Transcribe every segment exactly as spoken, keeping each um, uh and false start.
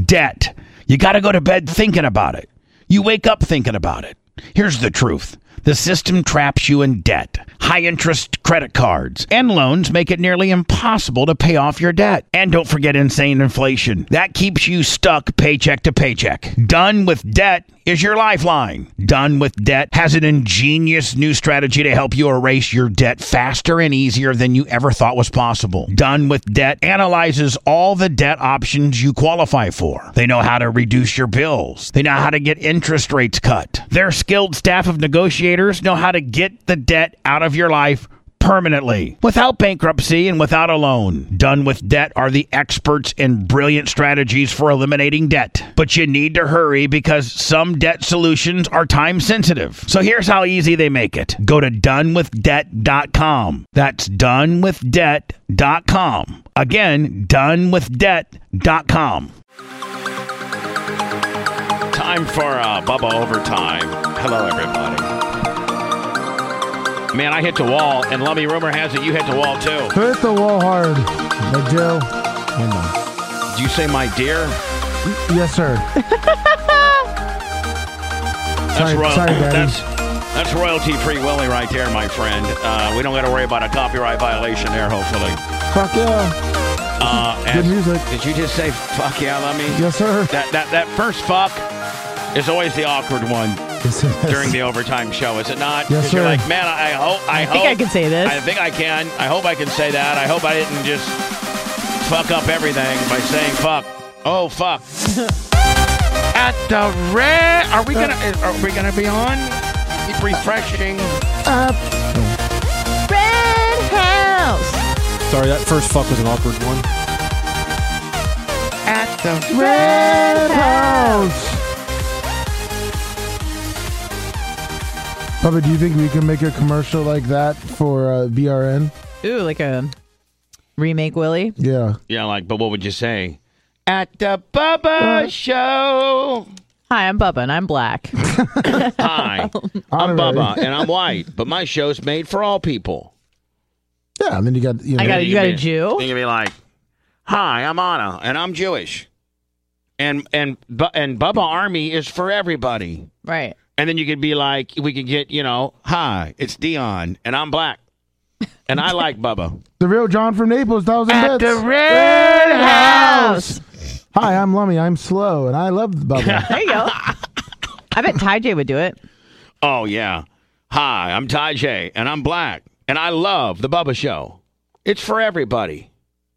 Debt. You got to go to bed thinking about it. You wake up thinking about it. Here's the truth. The system traps you in debt. High-interest credit cards and loans make it nearly impossible to pay off your debt. And don't forget insane inflation. That keeps you stuck paycheck to paycheck. Done with Debt is your lifeline. Done with Debt has an ingenious new strategy to help you erase your debt faster and easier than you ever thought was possible. Done with Debt analyzes all the debt options you qualify for. They know how to reduce your bills. They know how to get interest rates cut. Their skilled staff of negotiators know how to get the debt out of your life permanently, without bankruptcy and without a loan. Done with Debt are the experts in brilliant strategies for eliminating debt. But you need to hurry because some debt solutions are time sensitive. So here's how easy they make it. Go to done with debt dot com. That's done with debt dot com. Again, done with debt dot com. Time for uh, Bubba Overtime. Hello, everybody. Man, I hit the wall, and Lummy, rumor has it you hit the wall, too. Hit the wall hard. My dear. I know. Did you say my dear? Yes, sir. that's sorry, royal- sorry, Daddy. That's, that's royalty-free Willie right there, my friend. Uh, we don't got to worry about a copyright violation there, hopefully. Fuck yeah. Uh, Good music. Did you just say, fuck yeah, Lummy? Yes, sir. That, that, that first fuck is always the awkward one. During the overtime show, is it not? Yes, sir. You're like, man, I hope, I, I hope, think I can say this. I think I can. I hope I can say that. I hope I didn't just fuck up everything by saying fuck. Oh, fuck. At the red, are we gonna? Are we gonna be on? Keep refreshing. Up. Red House. Sorry, that first fuck was an awkward one. At the Red House. Bubba, do you think we can make a commercial like that for uh, B R N? Ooh, like a remake Willie. Yeah. Yeah, like, but what would you say? At the Bubba Uh, Show. Hi, I'm Bubba, and I'm black. Hi, I'm Bubba, and I'm white, but my show's made for all people. Yeah, and then you got, you know. I got You you got can a be- Jew. You can be like, hi, I'm Anna, and I'm Jewish. And and Bu- and Bubba Army is for everybody. Right. And then you could be like, we could get, you know, hi, it's Dion, and I'm black. And I like Bubba. The real John from Naples, thousand At bits. the Red House. Hi, I'm Lummy. I'm slow, and I love Bubba. There you go. I bet Ty J would do it. Oh, yeah. Hi, I'm Ty J, and I'm black, and I love the Bubba Show. It's for everybody.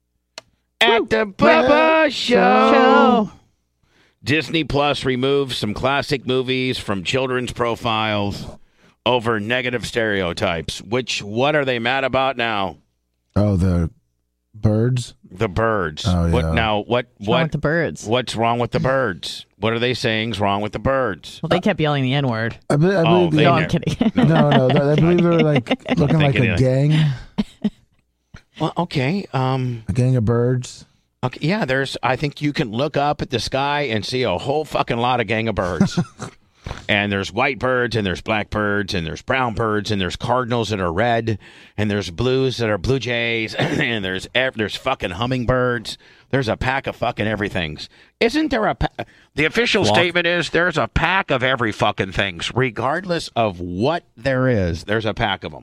At the Bubba Show. Show. Disney Plus removes some classic movies from children's profiles over negative stereotypes. Which, what are they mad about now? Oh, the birds? The birds. Oh, yeah. What now? What? What's wrong What? with the birds? What's wrong with the birds? What are they saying's wrong with the birds? Well, they kept yelling the N word. I, be- I Oh, believe they they, No, never- I'm kidding. no, no, no. I believe they were like looking like thinking a it. gang, Well, okay. Um. a gang of birds. Okay. Yeah. There's. I think you can look up at the sky and see a whole fucking lot of gang of birds. And there's white birds, and there's black birds, and there's brown birds, and there's cardinals that are red, and there's blues that are blue jays, and there's ev- there's fucking hummingbirds. There's a pack of fucking everythings. Isn't there a pa- the official Flock. statement is there's a pack of every fucking things, regardless of what there is. There's a pack of them.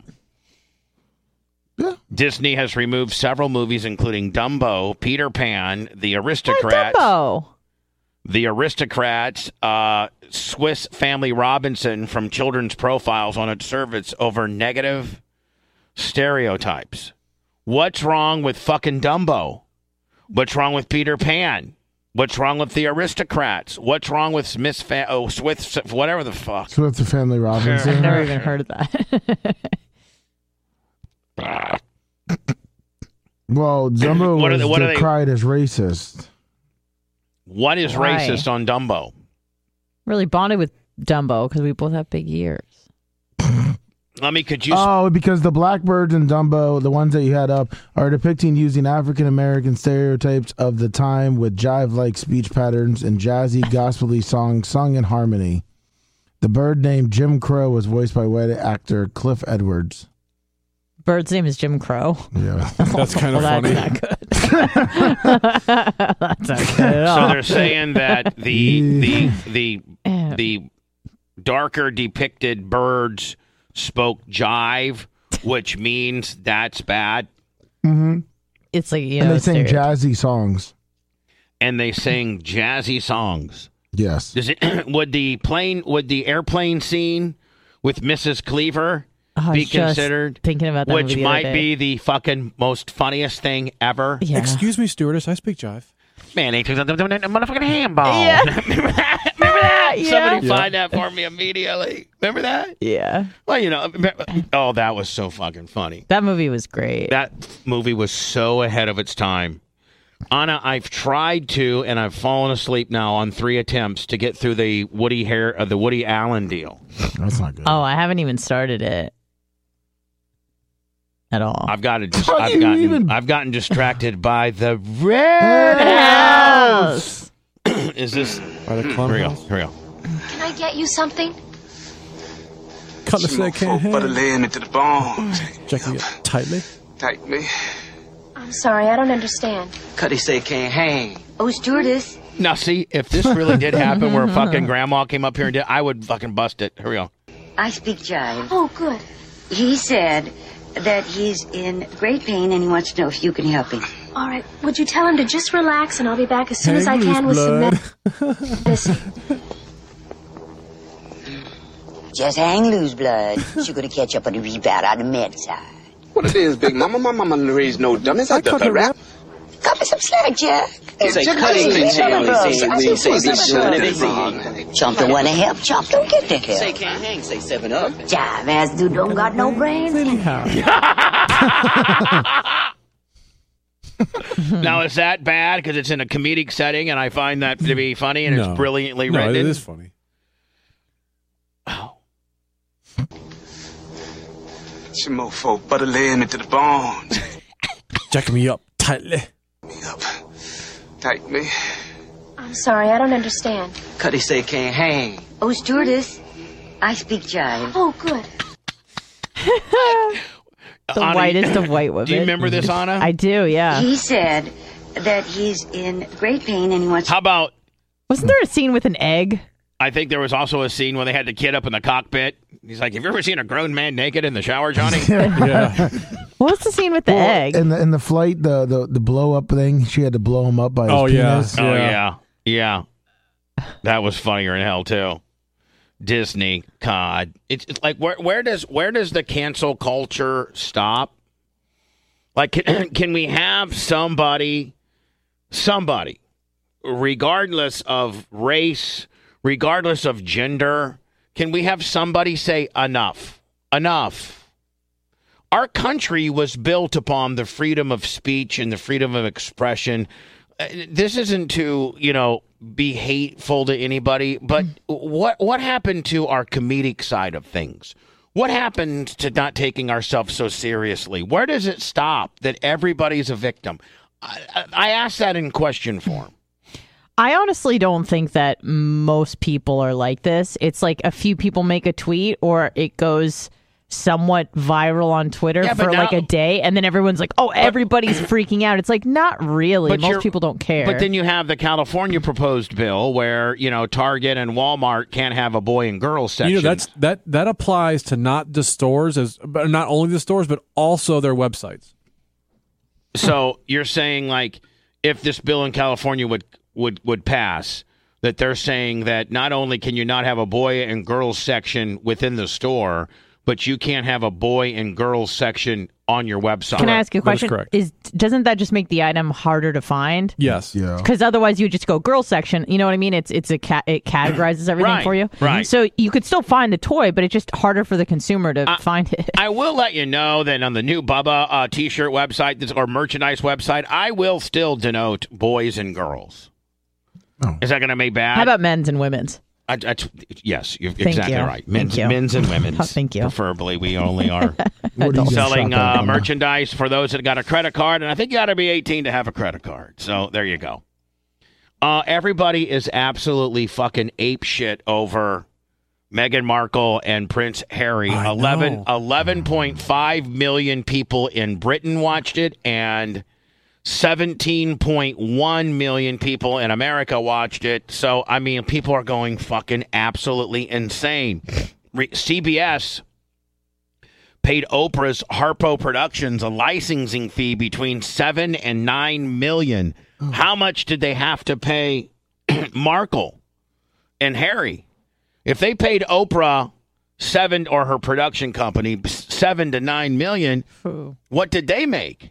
Yeah. Disney has removed several movies, including Dumbo, Peter Pan, The Hey, Aristocrats. Dumbo. The Aristocrats, uh, Swiss Family Robinson from children's profiles on its service over negative stereotypes. What's wrong with fucking Dumbo? What's wrong with Peter Pan? What's wrong with the Aristocrats? What's wrong with Smith, Fa- oh, Swiss, whatever the fuck? So that's the Family Robinson. I've never even heard of that. Well, Dumbo What are was they- what are they- decried as racist. What is Why? racist on Dumbo? Really bonded with Dumbo because we both have big ears. Let me, could you... Oh, because the blackbirds in Dumbo, the ones that you had up, are depicting using African American stereotypes of the time with jive-like speech patterns and jazzy, gospel-y songs sung in harmony. The bird named Jim Crow was voiced by white actor Cliff Edwards. Bird's name is Jim Crow. Yeah. That's kind of Well, funny. that's not good. That's not good at all. So they're saying that the the the the darker depicted birds spoke jive, which means that's bad, Mm-hmm. It's like, you And know, they sing stereo- jazzy songs. and they sing jazzy songs. Yes. Does it? Would the plane? Would the airplane scene with Missus Cleaver Oh, I be was just considered? thinking about that movie Which the other might day. be the fucking most funniest thing ever. Yeah. Excuse me, stewardess. I speak jive. Man, they took a motherfucking handball. Yeah. Remember that? Remember that? Yeah. Somebody Yeah. find that for me immediately. Remember that? Yeah. Well, you know, oh, that was so fucking funny. That movie was great. That movie was so ahead of its time. Anna, I've tried to, and I've fallen asleep now on three attempts to get through the Woody Har- uh, the Woody Allen deal. That's not good. Oh, I haven't even started it at all. I've got to. Dis- How I've you gotten. even- I've gotten distracted by the red House. Is this? By the Here we club go. house. Here we go. Can I get you something? Cutlass She that want can't folk butter hang. laying me to the bone. Checking it tightly. Tight me. I'm sorry, I don't understand. Cuddy say can't hang. Oh, stewardess. Now, see, if this really did happen, where fucking grandma came up here and did, I would fucking bust it. Here we go. I speak jive. Oh, good. He said that he's in great pain and he wants to know if you can help him. All right, would you tell him to just relax and I'll be back as soon as I Hang can with loose some blood. medicine. Just hang loose, blood. You're going to catch up on the rebound on the med side. What it is, Big Mama? My mama raised no dummies. I, I duck cut a her rap. rap. Cut me some slack, Jack. Say Jack, cutting say can Jack, hang. bro. Say we say be doing it. They say Chump don't want to help. Chump don't get the say help. can't hang. Say seven up. Jive ass dude don't got no brains. Anyhow. Now, is that bad because it's in a comedic setting and I find that to be funny and No. it's brilliantly No, written? it is funny. Oh. She want folk butter laying me to the bone. Checking me up tightly. Me up. Tight me. I'm sorry, I don't understand. Cuddy say can't hang. Oh, stewardess. I speak jive. Oh, good. the Anna, whitest of white women. Do you remember this, Anna? I do, yeah. He said that he's in great pain and he wants How about, Wasn't there a scene with an egg? I think there was also a scene where they had the kid up in the cockpit. He's like, have you ever seen a grown man naked in the shower, Johnny? Yeah. What was the scene with the Well, egg? In the in the flight, the, the the blow up thing, she had to blow him up by his Oh, yeah. penis. Oh, Yeah. yeah. Yeah. That was funnier in hell, too. Disney, God. It's, it's like, where, where does where does the cancel culture stop? Like, can, can we have somebody, somebody, regardless of race, regardless of gender, can we have somebody say enough? Enough. Our country was built upon the freedom of speech and the freedom of expression. Uh, This isn't to, you know, be hateful to anybody, but what what happened to our comedic side of things? What happened to not taking ourselves so seriously? Where does it stop that everybody's a victim? I, I I asked that in question form. I honestly don't think that most people are like this. It's like a few people make a tweet or it goes somewhat viral on Twitter Yeah, but for like now- a day and then everyone's like, oh, everybody's freaking out. It's like, not really. But you're- Most people don't care. But then you have the California proposed bill where, you know, Target and Walmart can't have a boy and girl section. You know, that's that that applies to not the stores as but not only the stores but also their websites. So you're saying, like, if this bill in California would would would pass, that they're saying that not only can you not have a boy and girls section within the store, but you can't have a boy and girls section on your website. Can I ask you a That is question? correct. Is doesn't that just make the item harder to find? Yes. Yeah. Because otherwise you would just go girl section. You know what I mean? It's it's a cat. It categorizes everything Right, for you. right. So you could still find the toy, but it's just harder for the consumer to find it. I will let you know that on the new Bubba uh, T-shirt website this- or merchandise website, I will still denote boys and girls. Oh. Is that going to make bad? How about men's and women's? I, I, yes, you're Thank exactly you. right. Men's, Thank you. men's and women's. Oh, thank you. Preferably, we only are What do you selling shop at, uh, Mama? merchandise for those that got a credit card, and I think you got to be eighteen to have a credit card. So there you go. Uh, everybody is absolutely fucking ape shit over Meghan Markle and Prince Harry. I eleven, know. eleven point five million people in Britain watched it, and seventeen point one million people in America watched it. So, I mean, people are going fucking absolutely insane. Re- C B S paid Oprah's Harpo Productions a licensing fee between seven and nine million. Oh. How much did they have to pay Markle and Harry? If they paid Oprah seven or her production company seven to nine million, Ooh. what did they make?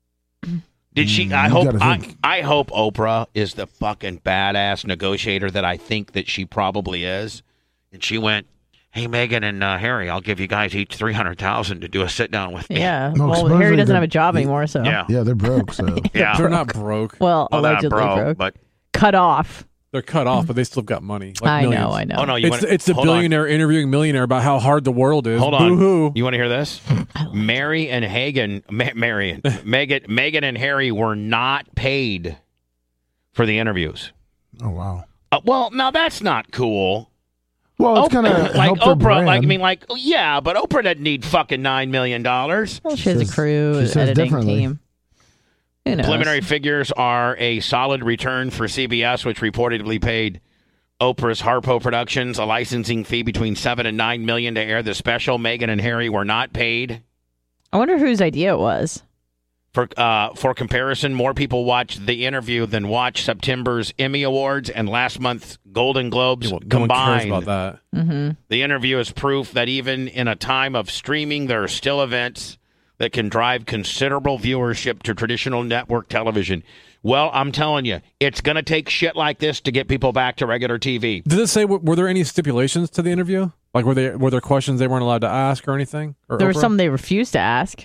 Did she? Mm, I you hope. gotta I, think. I hope Oprah is the fucking badass negotiator that I think that she probably is. And she went, "Hey, Meghan and uh, Harry, I'll give you guys each three hundred thousand to do a sit down with me." Yeah. No, well, supposedly Harry doesn't they're- have a job anymore, so. Yeah. Yeah, they're broke. So Yeah. They're not broke. Well, Well, they're not allegedly broke, broke. but Cut off. They're cut off, but they still got money. Like I millions. know, I know. oh no, you It's, want it's the hold on. billionaire interviewing millionaire about how hard the world is. Hold on. Boo-hoo. You want to hear this? Mary and Hagen, Ma- Marion, Megan, Megan and Harry were not paid for the interviews. oh wow. Uh, well, now that's not cool. Well, it's Oprah- kind of like help their Oprah. brand. Like I mean, like yeah, but Oprah doesn't need fucking nine million dollars. Well, she has a Says- crew, she says editing differently. team. Who knows? Preliminary figures are a solid return for C B S, which reportedly paid Oprah's Harpo Productions a licensing fee between seven and nine million to air the special. Meghan and Harry were not paid. I wonder whose idea it was. For uh, for comparison, more people watched the interview than watched September's Emmy Awards and last month's Golden Globes Well, no one cares combined. about that. Mm-hmm. The interview is proof that even in a time of streaming, there are still events that can drive considerable viewership to traditional network television. Well, I'm telling you, it's going to take shit like this to get people back to regular T V. Did it say were there any stipulations to the interview? Like were there were there questions they weren't allowed to ask or anything? Or There were Oprah? some they refused to ask.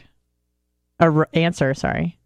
Or answer, sorry.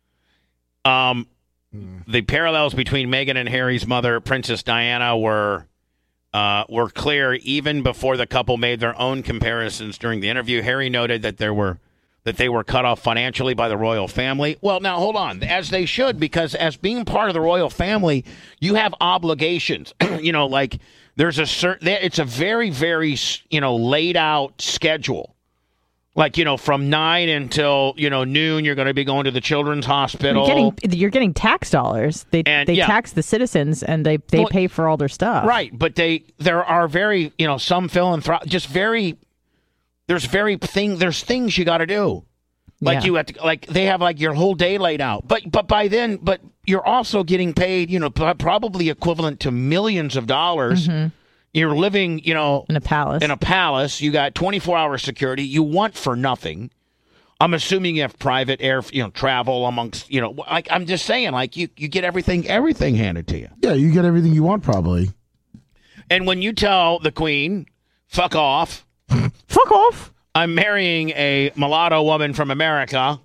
Um, the parallels between Meghan and Harry's mother, Princess Diana, were uh, were clear even before the couple made their own comparisons during the interview. Harry noted that there were that they were cut off financially by the royal family. Well, now hold on, as they should, because as being part of the royal family, you have obligations. You know, like there's a certain. It's a very, very you know laid out schedule. Like, you know, from nine until, you know, noon, you're going to be going to the children's hospital. You're getting, you're getting tax dollars. They And, they yeah. tax the citizens and they, they Well, pay for all their stuff. Right. But they there are very, you know, some philanthropic, just very, there's very thing, there's things you got to do. Like Yeah. you have to, like they have like your whole day laid out. But, but by then, but you're also getting paid, you know, p- probably equivalent to millions of dollars. Mm-hmm. You're living, you know, In a palace. in a palace. You got twenty-four hour security. You want for nothing. I'm assuming you have private air, you know, travel amongst, you know, like I'm just saying, like you, you get everything, everything handed to you. Yeah, you get everything you want probably. And when you tell the queen, fuck off, Fuck off. I'm marrying a mulatto woman from America,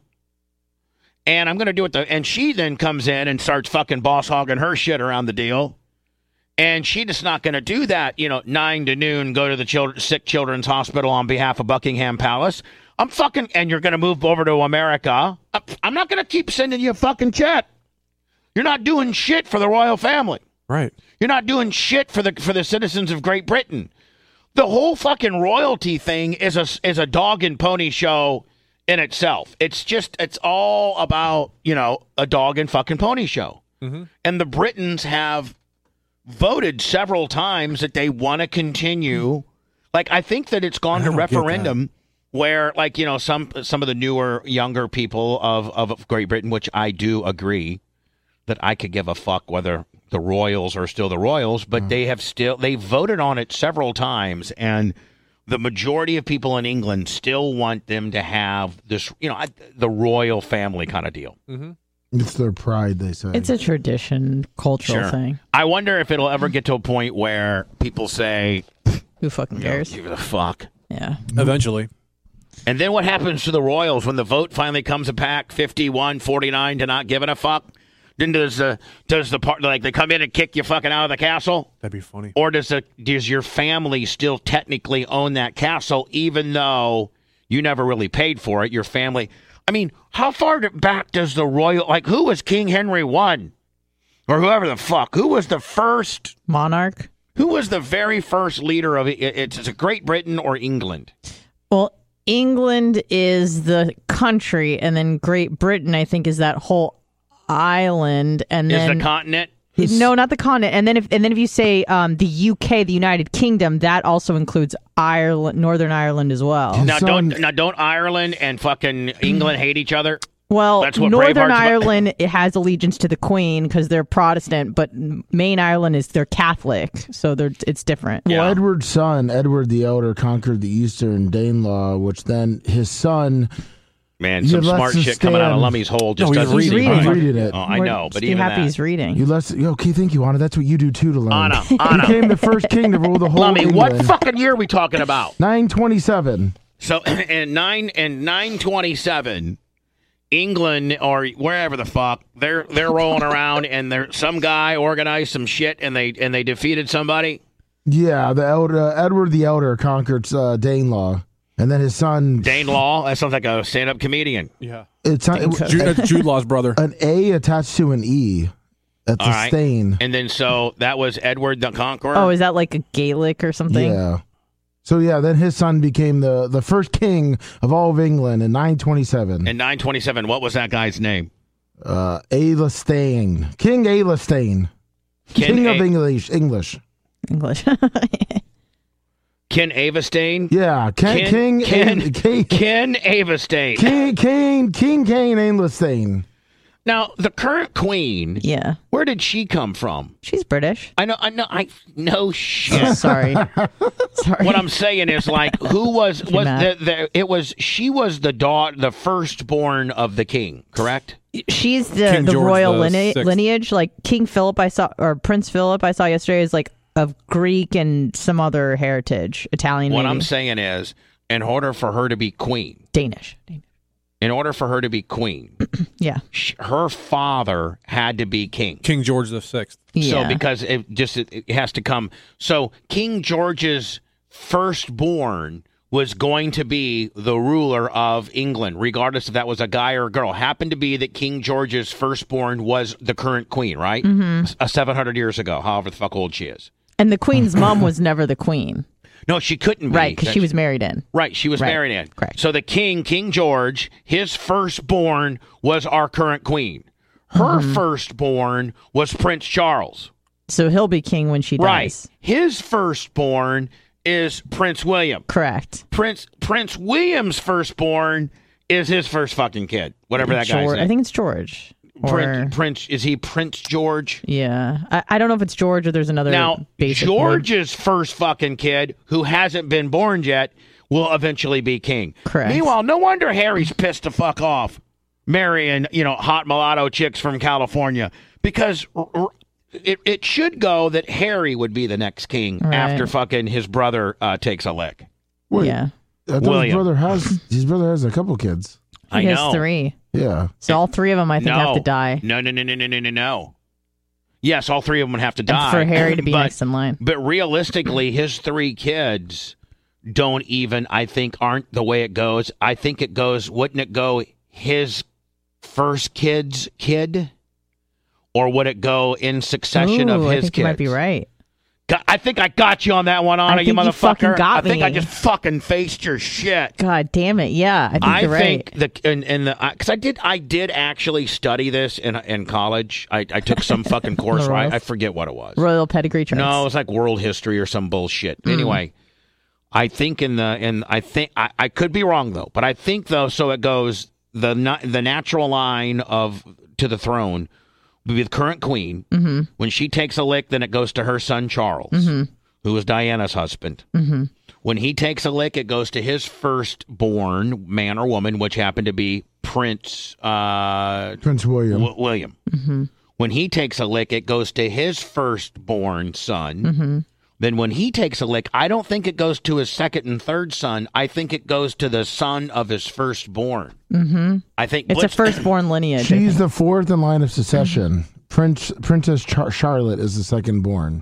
and I'm going to do it. The, and she then comes in and starts fucking boss hogging her shit around the deal. And she just not going to do that, you know, nine to noon, go to the children, sick children's hospital on behalf of Buckingham Palace. I'm fucking, and you're going to move over to America. I'm- I'm not going to keep sending you a fucking check. You're not doing shit for the royal family. Right. You're not doing shit for the for the citizens of Great Britain. The whole fucking royalty thing is a is a dog and pony show in itself. It's just it's all about, you know, a dog and fucking pony show. Mm-hmm. And the Britons have voted several times that they want to continue. Like I think that it's gone I to don't get that. referendum where, like, you know, some some of the newer, younger people of, of Great Britain, which I do agree that I could give a fuck whether the Royals are still the Royals, but they have still they voted on it several times, and the majority of people in England still want them to have this, you know, the royal family kind of deal. Mm-hmm. It's their pride, they say. It's a tradition, cultural Sure. thing. I wonder if it'll ever get to a point where people say, Who fucking you know, cares? give a fuck. Yeah. Eventually. And then what happens to the Royals when the vote finally comes back fifty-one forty-nine to not giving a fuck? Then does the does the part like they come in and kick you fucking out of the castle? That'd be funny. Or does the does your family still technically own that castle even though you never really paid for it? Your family. I mean, how far back does the royal like who was King Henry the First? Or whoever the fuck? Who was the first Monarch. Who was the very first leader of it? It's, it's Great Britain or England? Well, England is the country, and then Great Britain, I think, is that whole island, and Is then the continent? no, not the continent. And then if and then if you say um, the U K, the United Kingdom, that also includes Ireland, Northern Ireland as well. Now Son- don't now don't Ireland and fucking England hate each other? Well, That's what Northern Braveheart's about. Ireland it has allegiance to the Queen because they're Protestant, but main Ireland is they're Catholic, so they're it's different. Yeah. Well, Edward's son, Edward the Elder, conquered the Eastern Danelaw, which then his son. Man, You some let smart us shit coming out of stand- Lummy's hole just No, he's doesn't reading. seem He's right. reading it. Oh, I We're know, but too even happy that. he's reading. You let yo, okay, thank you, Anna. That's what you do too to learn. Anna, He Anna. became the first king to rule the whole Lummy, England. what fucking year are we talking about? nine twenty-seven. So in nine and nine twenty seven, England or wherever the fuck they're they're rolling around and there some guy organized some shit and they and they defeated somebody. Yeah, the elder Edward the Elder conquered uh, Danelaw, and then his son. Dane Law. That sounds like a stand up comedian. Yeah. It's it, Jude, that's Jude Law's brother. an A attached to an E. That's All a right. stain. And then so that was Edward the Conqueror. Oh, is that like a Gaelic or something? Yeah. So yeah, then his son became the the first king of all of England in nine twenty-seven. in nine twenty seven. What was that guy's name? Uh, Ailastane, King Ailastane, Ken King A- of English. English. English. Ken Avestane. Yeah, Ken, Ken King Ken A- King Ken Avestane. King King King Kane Ailastane. Now the current queen. Yeah, Where did she come from? she's British. I know. I know. I know. Shit. Sorry, sorry. What I'm saying is, like, who was was mad. the, the it was she was the daughter, the firstborn of the king, correct? She's the King the George royal the line- Sixth. lineage. Like King Philip, I saw, or Prince Philip, I saw yesterday, is like of Greek and some other heritage, Italian, What maybe. I'm saying is, in order for her to be queen, Danish. Danish. in order for her to be queen, Yeah, sh- her father had to be king. King George the Sixth. yeah. So because it just it, it has to come. So King George's firstborn was going to be the ruler of England, regardless if that was a guy or a girl. Happened to be that King George's firstborn was the current queen, right? Mm-hmm. Uh, seven hundred years ago, however the fuck old she is. and the queen's mom was never the queen, No, she couldn't be. right? Because she was married in. Right, she was Right, married in. correct. So the king, King George, his firstborn was our current queen. Her Mm-hmm. firstborn was Prince Charles. So he'll be king when she dies. Right. His firstborn is Prince William. Correct. Prince Prince William's firstborn is his first fucking kid. Whatever that guy's George, name. I think it's George. Or, Prince, Prince is he Prince George? yeah, I, I don't know if it's George or there's another. Now, basic one. George's first fucking kid, who hasn't been born yet, will eventually be king. Correct. Meanwhile, no wonder Harry's pissed the fuck off marrying, you know, hot mulatto chicks from California. Because r- r- it, it should go that Harry would be the next king Right. after fucking his brother uh, takes a lick. Wait, Yeah, I thought William. his brother has his brother has a couple kids. I he has know. three. Yeah. So all three of them, I think, no. have to die. No, no, no, no, no, no, no, no. Yes, all three of them would have to And die. for Harry to be but, next in line. But realistically, his three kids don't even, I think, aren't the way it goes. I think it goes, wouldn't it go his first kid's kid? Or would it go in succession Ooh, of I his think kids? you might be right. Go- I think I got you on that one, Anna, I you think you motherfucker. fucking got I think I me. just fucking faced your shit. God damn it! Yeah, I think I you're right. think the and, and the because I did I did actually study this in in college. I, I took some fucking course. Right, I forget what it was. Royal pedigree traits. No, it was like world history or some bullshit. Mm. Anyway, I think in the in I think I, I could be wrong though, but I think though so it goes the na- the natural line of to the throne would be the current queen. Mm-hmm. When she takes a lick, then it goes to her son Charles, Mm-hmm. who was Diana's husband. Mm-hmm. When he takes a lick, it goes to his firstborn man or woman, which happened to be Prince uh, Prince William. W- William. Mm-hmm. When he takes a lick, it goes to his firstborn son. Mm-hmm. Then when he takes a lick, I don't think it goes to his second and third son. I think it goes to the son of his firstborn. Mm-hmm. I think It's Blitz- a firstborn lineage. I She's think. the fourth in line of succession. Prince Princess Char- Charlotte is the second born.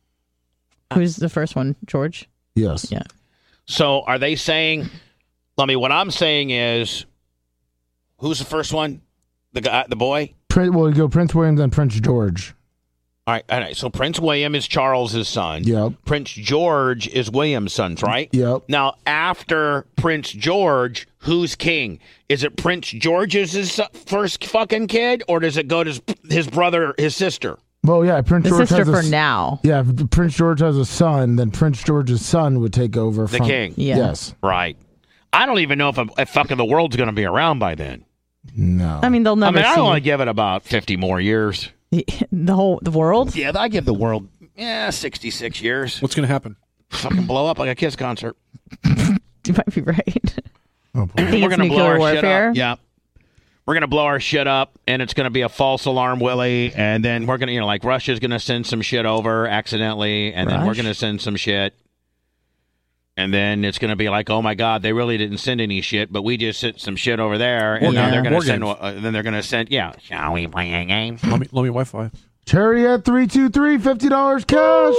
Who's the first one? George. Yes. Yeah. So are they saying? I mean, what I'm saying is, who's the first one? The guy, the boy. Prin- well, you go Prince William then Prince George. All right, all right. So Prince William is Charles's son. Yep. Prince George is William's son, right? Yep. Now, after Prince George, who's king? Is it Prince George's his first fucking kid, or does it go to his, his brother, his sister? Well, yeah, Prince The George sister has a, for s- now. Yeah, if Prince George has a son, then Prince George's son would take over. The from, king. Yeah. Yes. Right. I don't even know if, a, if fucking the world's going to be around by then. No. I mean, they'll I never mean, I see only give it about fifty more years. the whole the world. Yeah, I give the world, yeah, sixty-six years. What's going to happen? Fucking blow up like a Kiss concert. You might be right. Oh, boy. I think We're it's gonna blow nuclear our shit warfare. up. Yeah. We're going to blow our shit up, and it's going to be a false alarm, Willie. And then we're going to, you know, like Russia's going to send some shit over accidentally, and then we're Rush? going to send some shit. And then it's going to be like, oh my God, they really didn't send any shit, but we just sent some shit over there, and War now games. they're going War to send. games. Uh, then they're going to send. Yeah, shall we play a game? Let me let me Wi-Fi. Cherry at three two three, fifty dollars cash.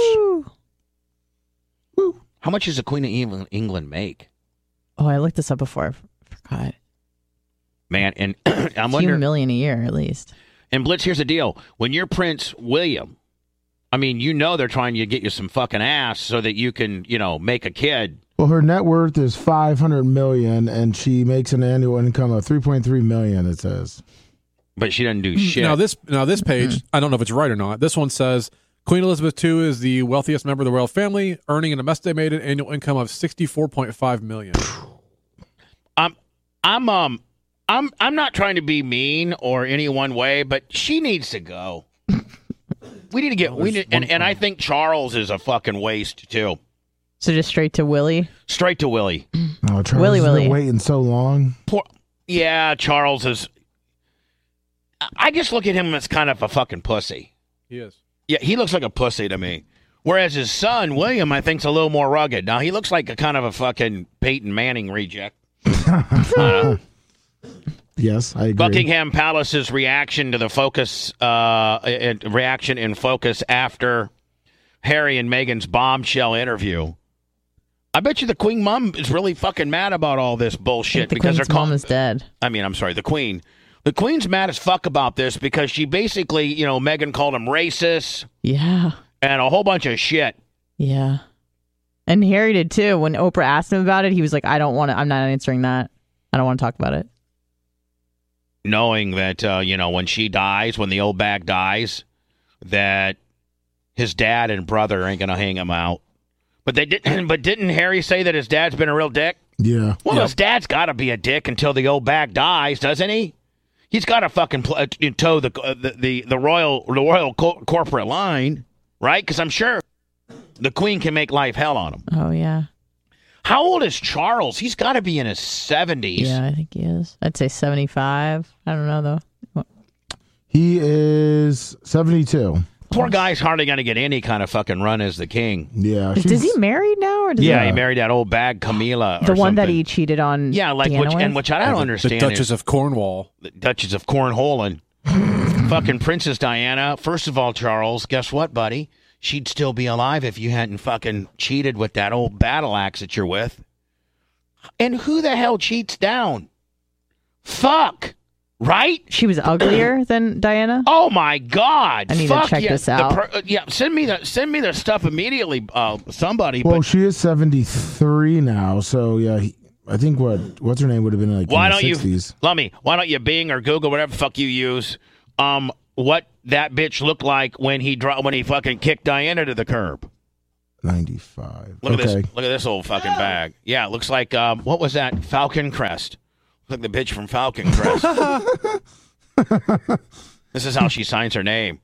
How much does the Queen of England, England make, Oh, I looked this up before. I forgot. man? And I'm A few wondering. million a year at least. And Blitz, here's the deal: when you're Prince William, I mean, you know they're trying to get you some fucking ass so that you can, you know, make a kid. Well, her net worth is five hundred million dollars, and she makes an annual income of three point three million dollars, it says. But she doesn't do shit. Now this now this page, I don't know if it's right or not. This one says Queen Elizabeth the Second is the wealthiest member of the royal family, earning an estimated annual income of sixty-four point five million dollars. I'm, I'm, um, I'm, I'm not trying to be mean or any one way, but she needs to go. We need to get. We need, and, and I think Charles is a fucking waste too. So just straight to Willie. Straight to Willie. Oh, Charles Willy has Willy. been waiting so long. Poor, yeah, Charles is. I just look at him as kind of a fucking pussy. He is. Yeah, he looks like a pussy to me. Whereas his son, William, I think's a little more rugged. Now, he looks like a kind of a fucking Peyton Manning reject. Uh, Yes, I agree. Buckingham Palace's reaction to the focus, uh, and reaction in Focus after Harry and Meghan's bombshell interview. I bet you the Queen Mum is really fucking mad about all this I bullshit think the because Queen's they're mom call- is dead. I mean, I'm sorry, the Queen. The Queen's mad as fuck about this because she basically, you know, Meghan called him racist Yeah. and a whole bunch of shit. Yeah. And Harry did too. When Oprah asked him about it, he was like, I don't want to, I'm not answering that. I don't want to talk about it. Knowing that, uh, you know, when she dies, when the old bag dies, that his dad and brother ain't going to hang him out. But they didn't. But didn't Harry say that his dad's been a real dick? Yeah. Well, Yep. his dad's got to be a dick until the old bag dies, doesn't he? He's got to fucking pl- uh, toe the, uh, the the the royal the royal co- corporate line, right? Because I'm sure the Queen can make life hell on him. Oh, yeah. How old is Charles? He's got to be in his seventies. Yeah, I think he is. I'd say seventy-five. I don't know, though. He is seventy-two. Poor guy's hardly going to get any kind of fucking run as the king. Yeah. Is she's- he married now? Or does Yeah, he, he married that old bag Camila. the or one that something. he cheated on? Yeah, like Deanna which and with? which I don't The understand. Duchess is of Cornwall. the Duchess of Cornhole and fucking Princess Diana. First of all, Charles, guess what, buddy? She'd still be alive if you hadn't fucking cheated with that old battle axe that you're with. And who the hell cheats down? Fuck. Right? She was uglier than Diana? Oh my God! I need to Fuck check yeah. this The out. per- uh, yeah, send me the send me the stuff immediately. Uh, somebody. Well, but she is seventy-three now. So, yeah, he, I think what, what's her name would have been like why in don't the you, sixties. let me? Why don't you Bing or Google whatever the fuck you use? Um, what that bitch looked like when he dro- when he fucking kicked Diana to the curb. ninety-five. Look okay. at this. Look at this old fucking bag. Yeah, it looks like um, what was that? Falcon Crest. Look like the bitch from Falcon Crest. This is how she signs her name.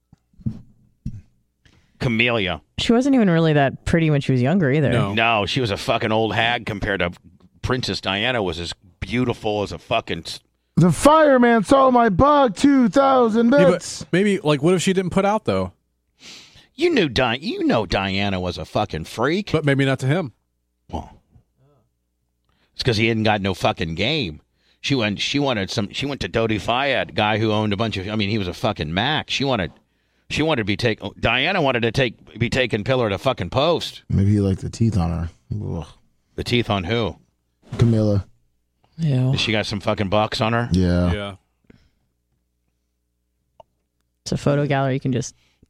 Camellia. She wasn't even really that pretty when she was younger either. No. No, she was a fucking old hag compared to Princess Diana. Was as beautiful as a fucking. The fireman saw my bug, two thousand Yeah, bits. but maybe, like, what if she didn't put out, though? You knew Di- You know Diana was a fucking freak. But maybe not to him. Well, it's because he hadn't got no fucking game. She went. She wanted some. She went to Dodi Fayed, guy who owned a bunch of. I mean, he was a fucking Mac. She wanted. She wanted to be take. Diana wanted to take be taken pillar to fucking post. Maybe he liked the teeth on her. Ugh. The teeth on who? Camilla. Ew. She got some fucking bucks on her. Yeah. Yeah. It's a photo gallery. You can just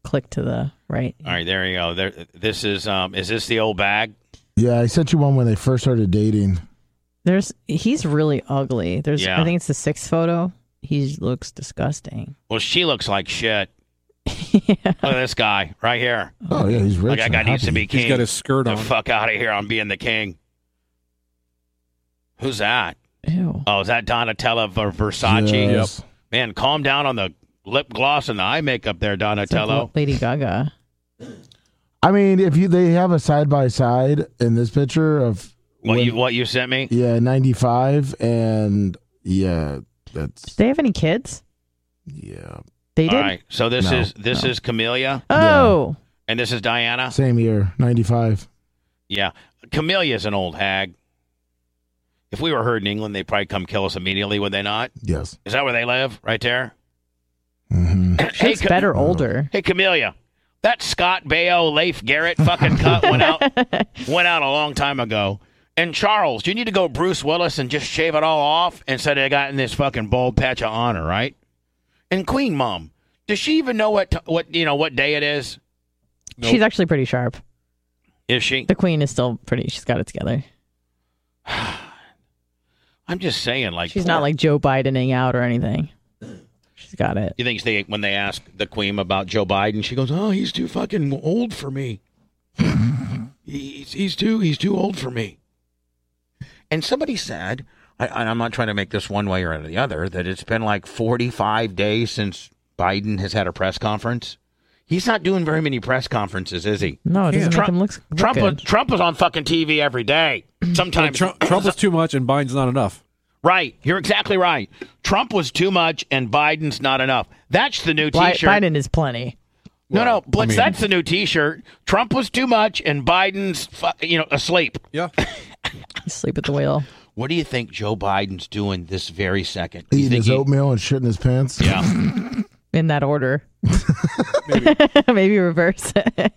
click to the right. All right, there you go. There. This is. Um. Is this the old bag? Yeah, I sent you one when they first started dating. There's he's really ugly. There's Yeah. I think it's the sixth photo. He looks disgusting. Well, she looks like shit. yeah. Look at this guy right here. Oh yeah, he's rich. Like that guy and needs to happy. be king. He's got his skirt the on. fuck out of here! I'm being the king. Who's that? Ew. Oh, is that Donatella Ver- Versace? Yes. Man, calm down on the lip gloss and the eye makeup there, It's like Donatello. Lady Gaga. I mean, if you they have a side by side in this picture of What when- you what you sent me? yeah ninety-five and yeah that's Do they have any kids? yeah They did. All right. So this No. is this No. is Camellia, Oh, and this is Diana. same year ninety-five. Yeah, Camellia's an old hag. If we were heard in England, they'd probably come kill us immediately, would they not? Yes. Is that where they live? Right there? Mm-hmm. she looks Ca- better older. Hey, Camellia, that Scott Baio, Leif Garrett fucking cut went out went out a long time ago. And Charles, you need to go Bruce Willis and just shave it all off instead of getting this fucking bald patch of honor, right? And Queen Mom, does she even know what t- what you know what day it is? Nope. She's actually pretty sharp. Is she? The queen is still pretty. She's got it together. I'm just saying, like She's poor- not like Joe Bidening out or anything. She's got it. You think they when they ask the Queen about Joe Biden, she goes, "Oh, he's too fucking old for me. he's he's too he's too old for me." And somebody said, I, I'm not trying to make this one way or the other, that it's been like forty-five days since Biden has had a press conference. He's not doing very many press conferences, is he? No, it doesn't Trump- make him look, look Trump good. was, Trump was on fucking T V every day. Sometimes Trump, Trump was too much and Biden's not enough. Right. You're exactly right. Trump was too much and Biden's not enough. That's the new Bi- T-shirt. Biden is plenty. No, Well, no, Blitz, I mean- that's the new T-shirt. Trump was too much and Biden's, fu- you know, asleep. Yeah. Sleep at the wheel. What do you think Joe Biden's doing this very second? You Eating think his he- oatmeal and shitting his pants. Yeah. In that order. Maybe. Maybe reverse.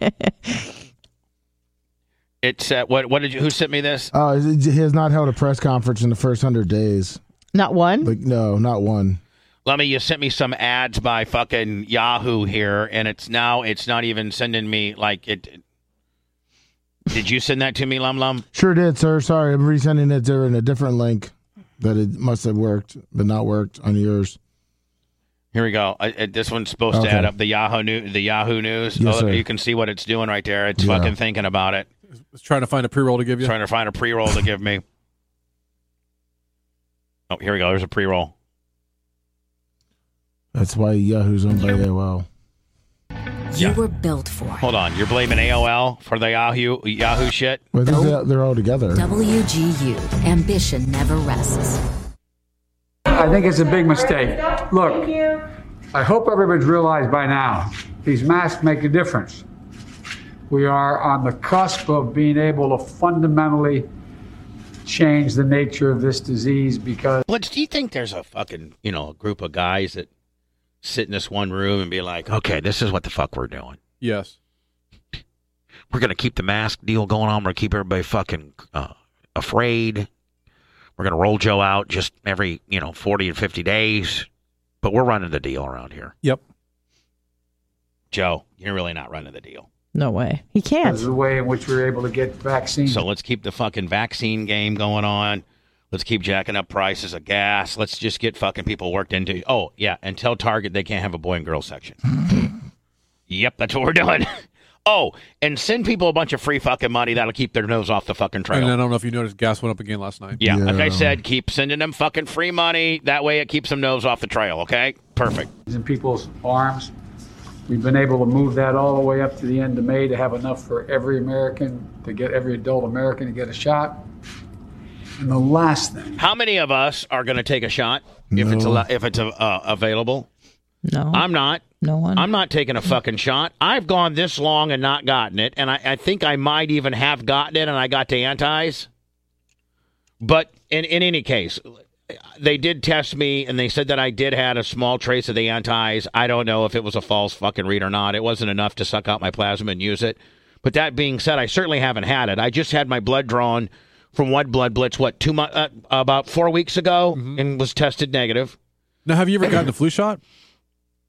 It's uh, what? What did you? Who sent me this? Uh, he has not held a press conference in the first hundred days. Not one? Like no, not one. Let me. You sent me some ads by fucking Yahoo here, and it's now. It's not even sending me like it. Did you send that to me, Lum Lum? Sure did, sir. Sorry, I'm resending it to in a different link that it must have worked, but not worked on yours. Here we go. I, I, this one's supposed to Okay. add up the Yahoo News. The Yahoo News. Yes, oh, sir. you can see what it's doing right there. It's Yeah. fucking thinking about it. I was trying to find a pre-roll to give you. Trying to find a pre-roll to give me. Oh, here we go. There's a pre-roll. That's why Yahoo's owned by A O L. You Yeah. were built for. Hold on. You're blaming A O L for the Yahoo Yahoo shit? Well, I think they're, they're all together. W G U. Ambition never rests. I think it's a big mistake. Look, I hope everybody's realized by now, these masks make a difference. We are on the cusp of being able to fundamentally change the nature of this disease because... Blitz, do you think there's a fucking, you know, a group of guys that sit in this one room and be like, okay, this is what the fuck we're doing. Yes. We're going to keep the mask deal going on. We're going to keep everybody fucking uh, afraid. We're going to roll Joe out just every, you know, forty and fifty days. But we're running the deal around here. Yep. Joe, you're really not running the deal. No way. He can't. This is the way in which we're able to get vaccines. So let's keep the fucking vaccine game going on. Let's keep jacking up prices of gas. Let's just get fucking people worked into. Oh, yeah. And tell Target they can't have a boy and girl section. Yep, that's what we're doing. Oh, and send people a bunch of free fucking money that'll keep their nose off the fucking trail. And I don't know if you noticed, gas went up again last night. Yeah, Yeah. like I said, keep sending them fucking free money. That way it keeps them nose off the trail, okay? Perfect. in people's arms. We've been able to move that all the way up to the end of May to have enough for every American, to get every adult American to get a shot. And the last thing, How many of us are going to take a shot if No. it's al- if it's uh, available? No. I'm not. no one. I'm not taking a fucking shot. I've gone this long and not gotten it, and I, I think I might even have gotten it, and I got the antis. But in, in any case, they did test me, and they said that I did have a small trace of the antis. I don't know if it was a false fucking read or not. It wasn't enough to suck out my plasma and use it. But that being said, I certainly haven't had it. I just had my blood drawn from one blood blitz, what, two months, uh, about four weeks ago, and was tested negative. Now, have you ever gotten a flu shot?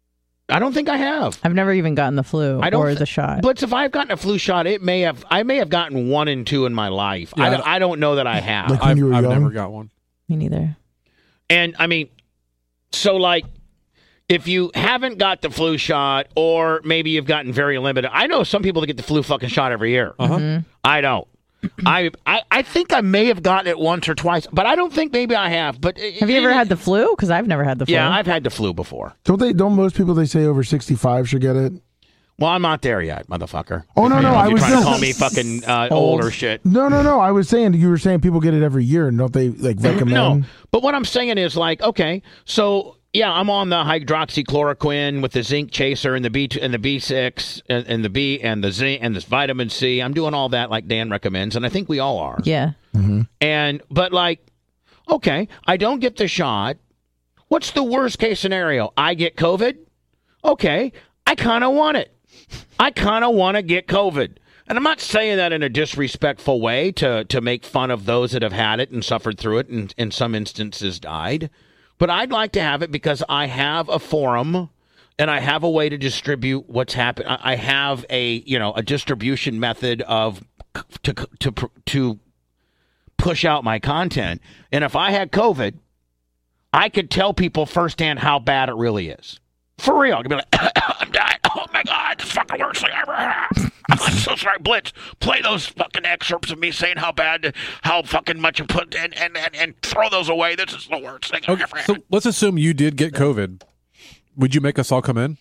I don't think I have. I've never even gotten the flu I don't or th- the shot. But if I've gotten a flu shot, it may have. I may have gotten one and two in my life. Yeah, I, I don't, don't- I don't know that I have. Like when I've, you were I've young? never got one. Me neither. And I mean, so like, if you haven't got the flu shot, or maybe you've gotten very limited. I know some people that get the flu fucking shot every year. Uh-huh. Mm-hmm. I don't. I, I I think I may have gotten it once or twice, but I don't think maybe I have. But Have you ever had the flu? Because I've never had the flu. Yeah, I've had the flu before. Don't they? Don't most people they say over sixty-five should get it? Well, I'm not there yet, motherfucker. Oh no, You no, know, if I you're was trying to no- call me fucking uh, old or shit. No, no, no. I was saying you were saying people get it every year, and don't they like recommend? No, but what I'm saying is like, okay, so yeah, I'm on the hydroxychloroquine with the zinc chaser and the B two and the B six and, and the B and the zinc and the vitamin C. I'm doing all that like Dan recommends, and I think we all are. Yeah. Mm-hmm. And but like, okay, I don't get the shot. What's the worst case scenario? I get COVID. Okay, I kind of want it. I kind of want to get COVID. And I'm not saying that in a disrespectful way to, to make fun of those that have had it and suffered through it and in some instances died. But I'd like to have it because I have a forum and I have a way to distribute what's happened. I have a, you know, a distribution method of to to to push out my content. And if I had COVID, I could tell people firsthand how bad it really is. For real. I'd be like, I'm dying. Oh, my God. It's the fucking worst thing I ever had. I'm so sorry. Blitz, play those fucking excerpts of me saying how bad, how fucking much you put, and, and, and, and throw those away. This is the worst thing I've Okay, ever had. so let's assume you did get COVID. Would you make us all come in?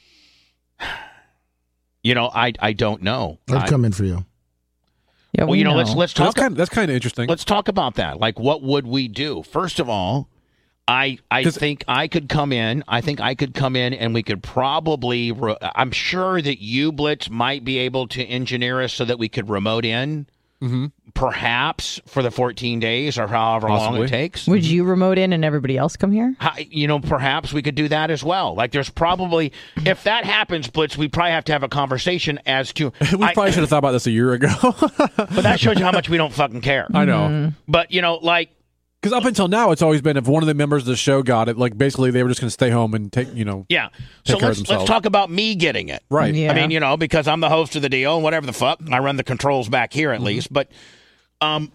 You know, I I don't know. I'd I, come in for you. Yeah, well, we you know, know. let's let's That's talk. kind of, that's kind of interesting. Let's talk about that. Like, what would we do? First of all, I I 'Cause- think I could come in. I think I could come in, and we could probably. Re- I'm sure that you, Blitz, might be able to engineer us so that we could remote in, Mm-hmm. perhaps for the fourteen days or however long Possibly. it takes. Would you remote in and everybody else come here? How- You know, perhaps we could do that as well. Like, there's probably, if that happens, Blitz, we probably have to have a conversation as to. we I- probably should have thought about this a year ago. But that shows you how much we don't fucking care. I know. But you know, like. Because up until now, it's always been if one of the members of the show got it, like basically they were just going to stay home and take, you know. Yeah. Take So care of let's themselves. let's talk about me getting it. Right. Yeah. I mean, you know, because I'm the host of the deal and whatever the fuck. I run the controls back here at least. But um,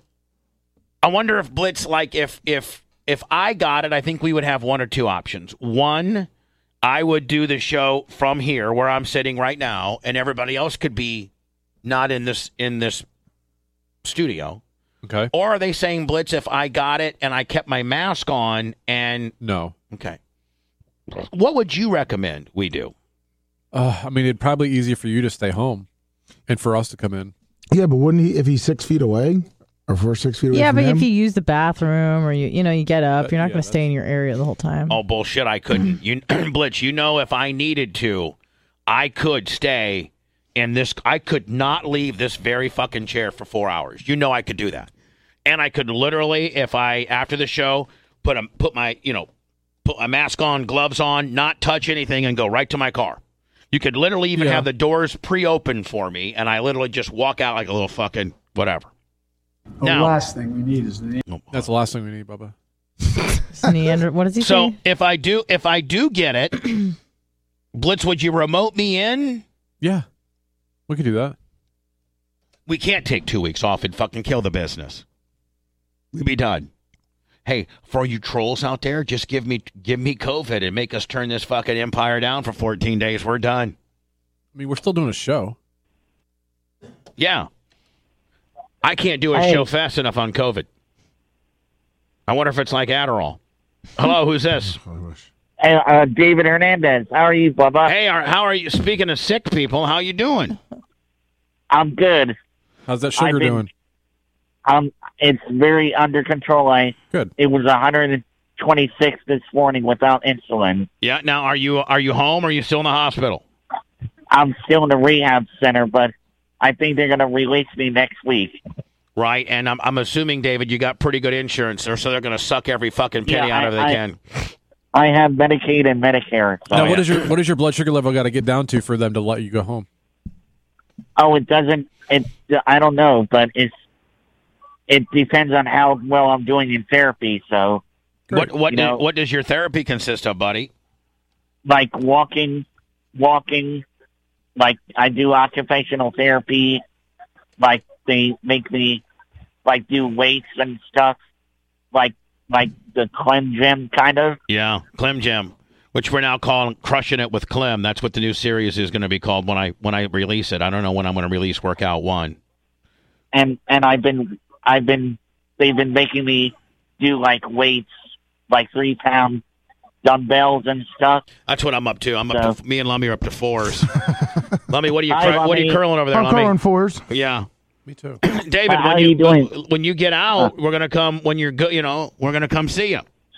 I wonder if Blitz, like, if if if I got it, I think we would have one or two options. One, I would do the show from here where I'm sitting right now, and everybody else could be not in this in this studio. Okay. Or are they saying, Blitz, if I got it and I kept my mask on and No. okay. What would you recommend we do? Uh, I mean, it'd probably be easier for you to stay home and for us to come in. Yeah, but wouldn't he if he's six feet away or four six feet away? Yeah, from but him? if you use the bathroom or you you know you get up, Uh, you're not yeah, going to stay in your area the whole time. Oh, bullshit, I couldn't. You Blitz, you know if I needed to, I could stay in this. I could not leave this very fucking chair for four hours. You know I could do that. And I could literally, if I, after the show, put a, put my, you know, put my mask on, gloves on, not touch anything, and go right to my car. You could literally even Yeah. have the doors pre-open for me, and I literally just walk out like a little fucking whatever. The Now- last thing we need is the That's the last thing we need, Bubba. Neander- what does he So say? if I do, if I do get it, Blitz, would you remote me in? Yeah. We could do that. We can't take two weeks off and fucking kill the business. We'd be done. Hey, for all you trolls out there, just give me give me COVID and make us turn this fucking empire down for fourteen days. We're done. I mean, we're still doing a show. Yeah. I can't do a Hey. show fast enough on COVID. I wonder if it's like Adderall. Hello, who's this? Hey, uh, David Hernandez. How are you, Bubba? Hey, are, how are you? Speaking of sick people, how you doing? I'm good. How's that sugar I've been- doing? Um, it's very under control. I Good. It was one hundred twenty-six this morning without insulin. Yeah. Now, are you are you home or are you still in the hospital? I'm still in the rehab center, but I think they're going to release me next week. Right, and I'm I'm assuming, David, you got pretty good insurance, or so they're going to suck every fucking penny Yeah, out I- of it they I- can. I have Medicaid and Medicare. So. Now, what is your what is your blood sugar level got to get down to for them to let you go home? Oh, it doesn't. It. I don't know, but it's. It depends on how well I'm doing in therapy. So, What what you do, know, what does your therapy consist of, buddy? like walking, walking, like I do occupational therapy, like they make me like do weights and stuff, like like the Clem Gym kind of. Yeah, Clem Gym, which we're now calling Crushing It with Clem. That's what the new series is going to be called when I when I release it. I don't know when I'm going to release Workout One. And and I've been I've been they've been making me do like weights, like three pound dumbbells and stuff. That's what I'm up to. I'm so. up to, me and Lummy are up to fours. Lummy, what are you Hi, what are you curling over there, I'm Lummy? curling fours. Yeah. Me too. David, How when are you, you doing? when you get out, we're gonna come. When you're go, you know, we're gonna come see you.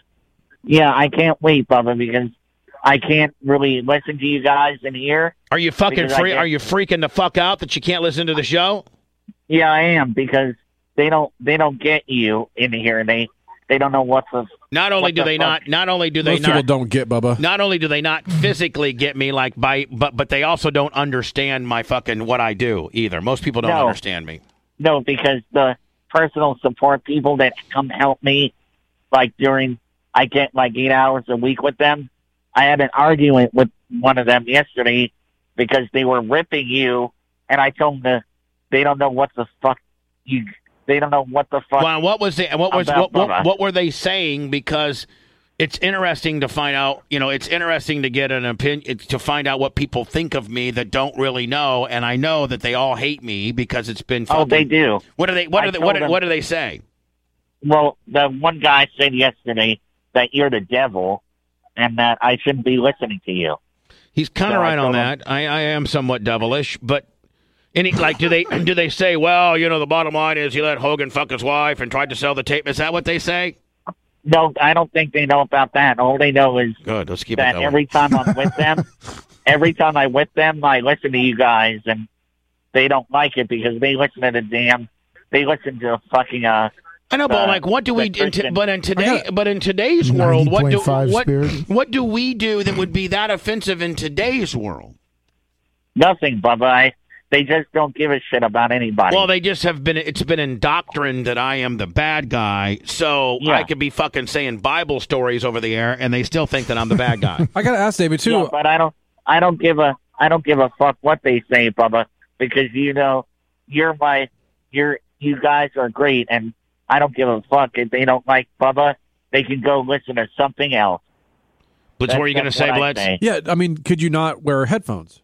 Yeah, I can't wait, Bubba, because I can't really listen to you guys in here. Are you fucking Because I free? get- Are you freaking the fuck out that you can't listen to the show? Yeah, I am, because they don't they don't get you in here. They they don't know what's the Not only what do the they fuck? not, not only do they Most people not, don't get Bubba. not only do they not physically get me like by, but but they also don't understand my fucking what I do either. Most people don't No. understand me. No, because the personal support people that come help me, like during, I get like eight hours a week with them. I had an argument with one of them yesterday because they were ripping you, and I told them to, they don't know what the fuck you, they don't know what the fuck. Well, what was the what was about what, what, Bubba. what were they saying? Because it's interesting to find out. You know, it's interesting to get an opinion to find out what people think of me that don't really know. And I know that they all hate me because it's been. Fucking, Oh, they do. What do they? What I do they? told What, them- what do they say? Well, the one guy said yesterday that you're the devil and that I shouldn't be listening to you. He's kind of So I right on told him- that. I, I am somewhat devilish, but any like do they do they say? Well, you know, the bottom line is he let Hogan fuck his wife and tried to sell the tape. Is that what they say? No, I don't think they know about that. All they know is Good. Let's keep it that that way. every time I'm with them, every time I'm with them, I listen to you guys, and they don't like it because they listen to the damn, they listen to fucking uh. I know, but uh, like, what do we? the In t- Christian- but in today, but in today's world, what do ninety point five what Spirit. what do we do that would be that offensive in today's world? Nothing, Bubba. I, they just don't give a shit about anybody. Well, they just have been. It's been indoctrined that I am the bad guy, so Yeah. I could be fucking saying Bible stories over the air, and they still think that I'm the bad guy. I gotta ask David too. Yeah, but I don't. I don't give a. I don't give a fuck what they say, Bubba, because you know, you're my. You're. You guys are great, and I don't give a fuck if they don't like Bubba. They can go listen to something else. Blitz, what were you going to That's say, what I Blitz? say. Yeah, I mean, could you not wear headphones?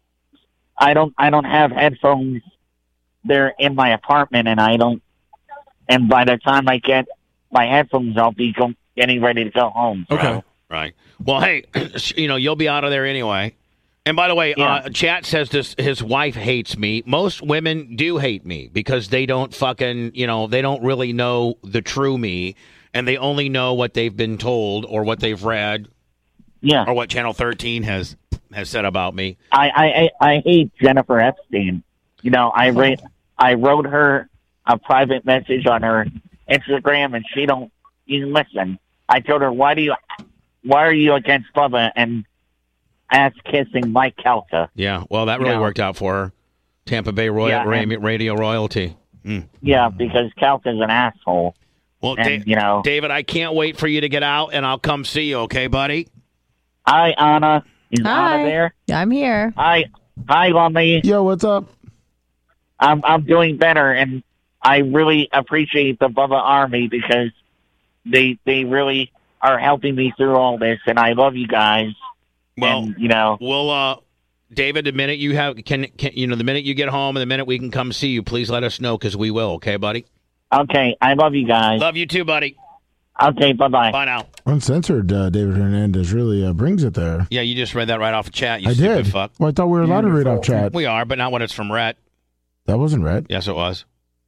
I don't. I don't have headphones. They're in my apartment, and I don't. And by the time I get my headphones, I'll be go, getting ready to go home. so- Okay. Right. Well, hey, you know, you'll be out of there anyway. And by the way, Yeah. uh, Chat says this: his wife hates me. Most women do hate me because they don't fucking, you know, they don't really know the true me, and they only know what they've been told or what they've read, Yeah. or what Channel thirteen has has said about me. I, I, I I hate Jennifer Epstein. You know, I rate, I wrote her a private message on her Instagram, and she don't even listen. I told her, why do you, why are you against Bubba and ass kissing Mike Calta? Yeah. Well, that really Yeah. worked out for her. Tampa Bay Royal Yeah, ra- and- radio royalty. Mm. Yeah, because Calta's an asshole. Well, And, Da- you know, David, I can't wait for you to get out, and I'll come see you. Okay, buddy? hi Anna, is Hi. Anna there? I'm here. Hi, hi Lumley. Yo, what's up? I'm I'm doing better, and I really appreciate the Bubba Army because they they really are helping me through all this, and I love you guys. Well, and, you know, Well, uh, David, the minute you have can, can you know the minute you get home and the minute we can come see you, please let us know because we will. Okay, buddy. okay, I love you guys. Love you too, buddy. Okay, bye bye. Bye now. Uncensored uh, David Hernandez really uh, brings it there. Yeah, you just read that right off the chat. You I stupid did. fuck. Well, I thought we were allowed to read off chat. We are, but not when it's from Rhett. That wasn't right. Yes, it was.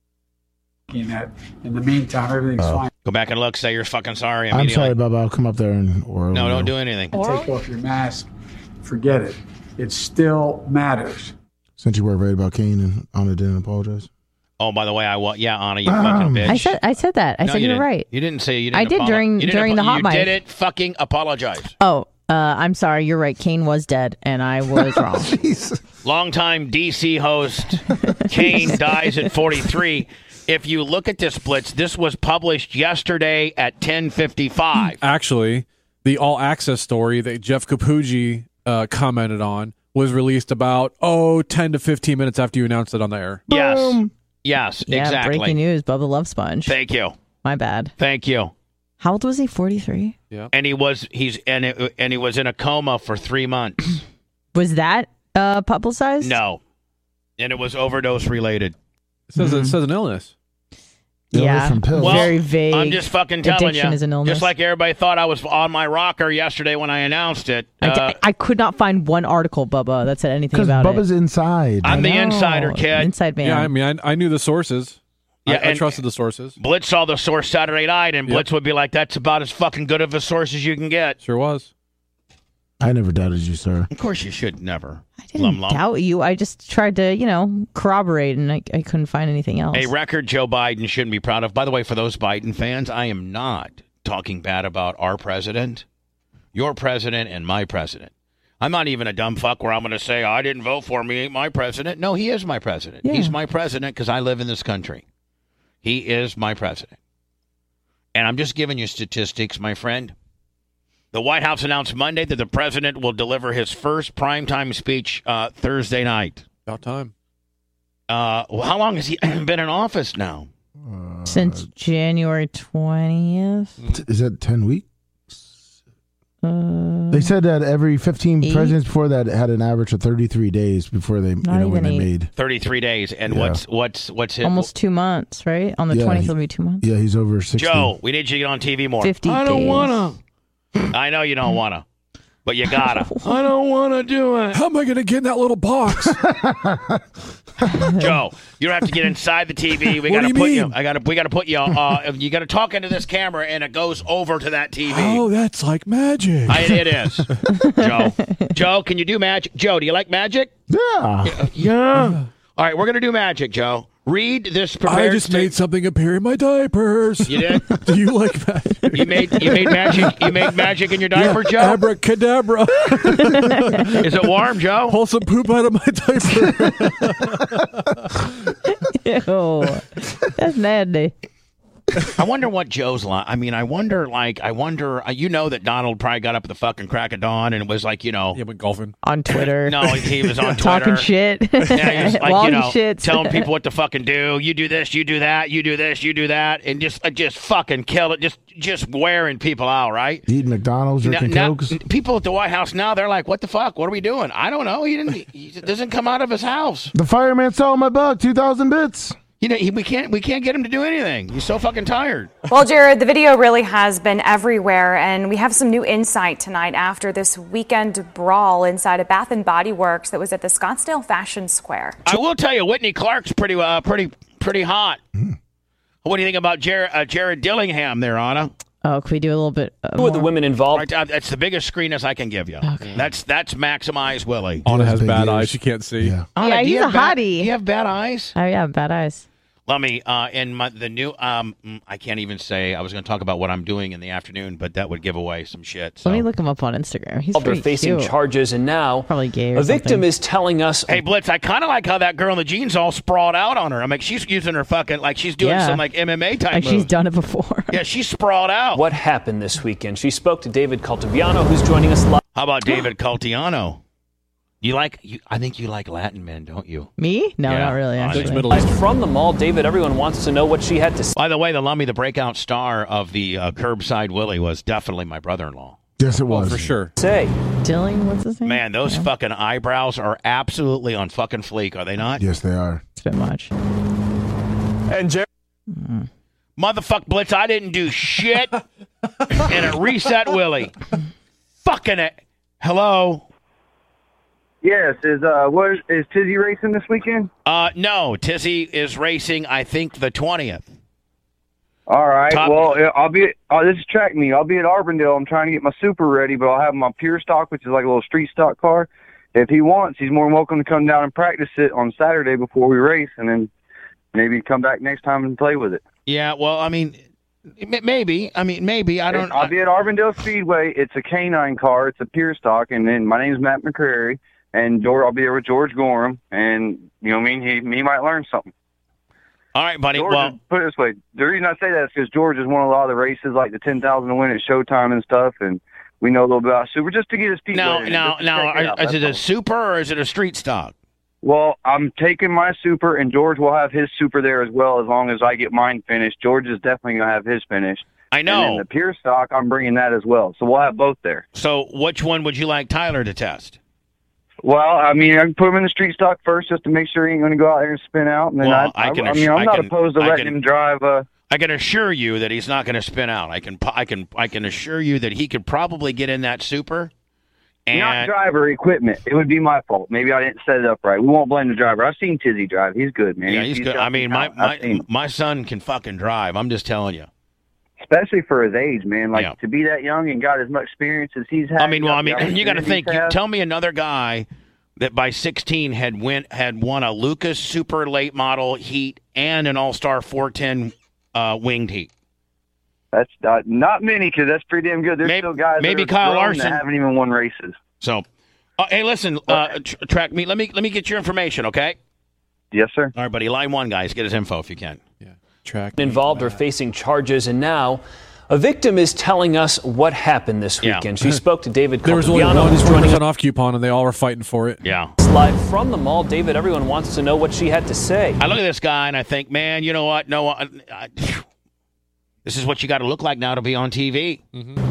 In that, in the meantime, everything's Oh. fine. Go back and look. Say you're fucking sorry. I'm Immediately. sorry, Bubba. I'll come up there and or No, don't do anything. Take off your mask. Forget it. It still matters. Since you were right about Kane and Anna didn't apologize. Oh, by the way, I wa- yeah, Anna, you fucking bitch. I said I said that. I No, said you you were didn't. right. You didn't say you didn't. I did apolo- during- you didn't during the hot You mic. didn't fucking apologize. Oh, uh, I'm sorry. You're right. Kane was dead, and I was wrong. Jeez. Longtime D C host Kane dies at forty-three. If you look at this blitz, this was published yesterday at ten fifty-five. Actually, the all access story that Jeff Capucci uh, commented on was released about, oh, ten to fifteen minutes after you announced it on the air. Yes. Boom. Yes, Yeah, exactly. breaking news. Bubba Love Sponge. Thank you. My bad. Thank you. How old was he? forty-three? Yeah. And he was he's and it, and he was in a coma for three months. Was that uh, publicized? No. And it was overdose related. It says, Mm-hmm. it says an illness. Illness Yeah. from pills. Well, Very vague. I'm just fucking telling Addiction you. is an illness. Just like everybody thought I was on my rocker yesterday when I announced it. I, Uh, I could not find one article, Bubba, that said anything Because about Bubba's it. inside. I'm the I know. insider, kid. Inside man. Yeah, I mean, I, I knew the sources. Yeah, I, I and- trusted the sources. Blitz saw the source Saturday night, and Yep. Blitz would be like, that's about as fucking good of a source as you can get. Sure was. I never doubted you, sir. Of course you should never. I didn't Lum lum. doubt you. I just tried to, you know, corroborate, and I, I couldn't find anything else. A record Joe Biden shouldn't be proud of. By the way, for those Biden fans, I am not talking bad about our president, your president, and my president. I'm not even a dumb fuck where I'm going to say, I didn't vote for him, he ain't my president. No, he is my president. Yeah. He's my president because I live in this country. He is my president. And I'm just giving you statistics, my friend. The White House announced Monday that the president will deliver his first primetime speech uh, Thursday night. About time. Uh, well, how long has he been in office now? Since January twentieth. T- Is that ten weeks? Uh, They said that every fifteen Eight? presidents before that had an average of thirty-three days before they, you Not know, when even they eight. made. thirty-three days. And Yeah. what's what's what's his almost two months, right? On the Yeah, twentieth, he- it'll be two months. Yeah, he's over sixty. Joe, we need you to get on T V more. fifty I don't days. wanna. I know you don't wanna, but you gotta. I don't wanna do it. How am I going to get in that little box? Joe, you don't have to get inside the T V. We What gotta do you put mean? you. I gotta. We gotta put you. Uh, you gotta talk into this camera, and it goes over to that T V. Oh, that's like magic. I, it is. Joe. Joe, can you do magic? Joe, do you like magic? Yeah. Yeah. All right, we're gonna do magic, Joe. Read this I prepared. just sta- made something appear in my diapers. You did? Do you like magic? You made you made magic. You made magic in your diaper, Joe. Abracadabra. Is it warm, Joe? Pull some poop out of my diaper. Ew. That's nasty. I wonder what Joe's like. I mean, I wonder, like, I wonder. Uh, you know that Donald probably got up at the fucking crack of dawn and it was like, you know, Yeah, went golfing. On Twitter. no, he was on Twitter Talking shit. Yeah, he was like, Long you know, shits. telling people what to fucking do. You do this, you do that, you do this, you do that, and just, uh, just fucking kill it. Just, just wearing people out, right? Eating McDonald's, Now, drinking now, Cokes. people at the White House now, they're like, what the fuck? What are we doing? I don't know. He didn't. He doesn't come out of his house. The fireman sold my book, two thousand bits. You know, he, we can't, we can't get him to do anything. He's so fucking tired. Well, Jared, the video really has been everywhere, and we have some new insight tonight after this weekend brawl inside a Bath and Body Works that was at the Scottsdale Fashion Square. I will tell you, Whitney Clark's pretty, uh, pretty, pretty hot. What do you think about Jared, uh, Jared Dillingham there, Anna? Oh, can we do a little bit uh, Who are the more? women involved? Right, uh, that's the biggest screeners I can give you. Okay. That's that's Maximize Willie. Anna has big bad ears. eyes. She can't see. Yeah. Anna, Yeah, do you he's have a bad- hottie. Do you have bad eyes? Oh, yeah, bad eyes. Let me, uh, in my, the new, um, mm, I can't even say, I was going to talk about what I'm doing in the afternoon, but that would give away some shit. So. Let me look him up on Instagram. He's They're pretty facing cute. charges, and now Probably gay or a victim something. is telling us. Hey, Blitz, I kind of like how that girl in the jeans all sprawled out on her. I mean, she's using her fucking, like she's doing Yeah. some like M M A type Like moves. she's done it before. Yeah, she's sprawled out. What happened this weekend? She spoke to David Caltabiano, who's joining us live. How about David Caltiano? You like, you, I think you like Latin men, don't you? Me? No, Yeah, not really, I actually. think Middle East. From the mall, David, everyone wants to know what she had to say. By the way, the Lummy, the breakout star of the uh, Curbside Willie, was definitely my brother-in-law. Yes, it Oh, was. for sure. Say, Dylan, what's his name? Man, those Yeah. fucking eyebrows are absolutely on fucking fleek, are they not? Yes, they are. It's a bit much. and Jared. Motherfuck Blitz, I didn't do shit. And it reset Willie. Fucking it. Hello? Yes, is uh, what is, is Tizzy racing this weekend? Uh, no, Tizzy is racing, I think, the twentieth. All right. Top- Well, I'll be. Oh, this is track me. I'll be at Arbondale. I'm trying to get my Super ready, but I'll have my Pure Stock, which is like a little street stock car. If he wants, he's more than welcome to come down and practice it on Saturday before we race, and then maybe come back next time and play with it. Yeah, well, I mean, m- maybe. I mean, maybe. I don't I'll be at Arbondale Speedway. It's a canine car. It's a Pure Stock, and then my name's Matt McCrary, and George, I'll be there with George Gorham, and you know what I mean. He he might learn something. All right, buddy. George, well, is- put it this way: the reason I say that is because George has won a lot of the races, like the ten thousand to win at Showtime and stuff, and we know a little bit about super, just to get his feet Now, wet in it, now, just to now, check it are, out, is that's it all. a super or is it a street stock? Well, I'm taking my super, and George will have his super there as well as long as I get mine finished. George is definitely going to have his finished. I know. And then the pure stock, I'm bringing that as well. So we'll have both there. So which one would you like Tyler to test? Well, I mean, I can put him in the street stock first just to make sure he ain't going to go out there and spin out. And then Well, I, I can I, I mean, assure- I'm I not can- opposed to I letting can- him drive. Uh, I can assure you that he's not going to spin out. I can, I can, I can assure you that he could probably get in that super. And not driver equipment. It would be my fault. Maybe I didn't set it up right. We won't blame the driver. I've seen Tizzy drive. He's good, man. yeah, he's good. got I mean, some my talent. I've my, seen him. my son can fucking drive. I'm just telling you. Especially for his age, man. Like Yeah. to be that young and got as much experience as he's had. I mean, well, I got the mean, you got to opportunities think. You, have. tell me another guy that by sixteen had went had won a Lucas Super Late Model Heat and an All Star four ten uh, winged heat. That's uh, not many because that's pretty damn good. There's Maybe- still guys maybe that are Kyle grown Larson. that haven't even won races. So, uh, hey, listen, uh, tr- track me. Let me let me get your information, okay? Yes, sir. All right, buddy. Line one, guys. Get his info if you can. Yeah, track. Involved are facing charges, and now a victim is telling us what happened this Yeah. weekend. She spoke to David There was only Caltabiano, one who's twenty joining percent off coupon, and they all were fighting for it. Yeah. us live from the mall. David, everyone wants to know what she had to say. I look at this guy and I think, man, you know what? No, I, I, this is what you got to look like now to be on T V.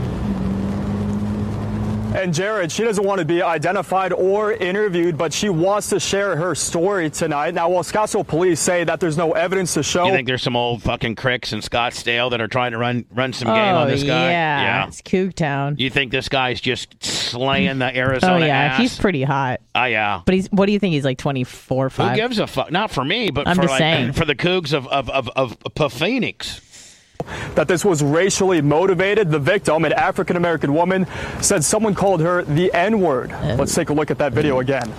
And Jared, she doesn't want to be identified or interviewed, but she wants to share her story tonight. Now, while Scottsdale police say that there's no evidence to show. You think there's some old fucking cricks in Scottsdale that are trying to run run some game oh, on this guy? yeah. It's Coog Town. You think this guy's just slaying the Arizona Oh, yeah. ass? He's pretty hot. Oh, yeah. But he's, what do you think? He's like twenty-four, Who five? gives a fuck? Not for me, but I'm for just like saying. for the Cougs of of of, of Phoenix. that this was racially motivated. The victim, an African-American woman, said someone called her the N-word. Let's take a look at that video again.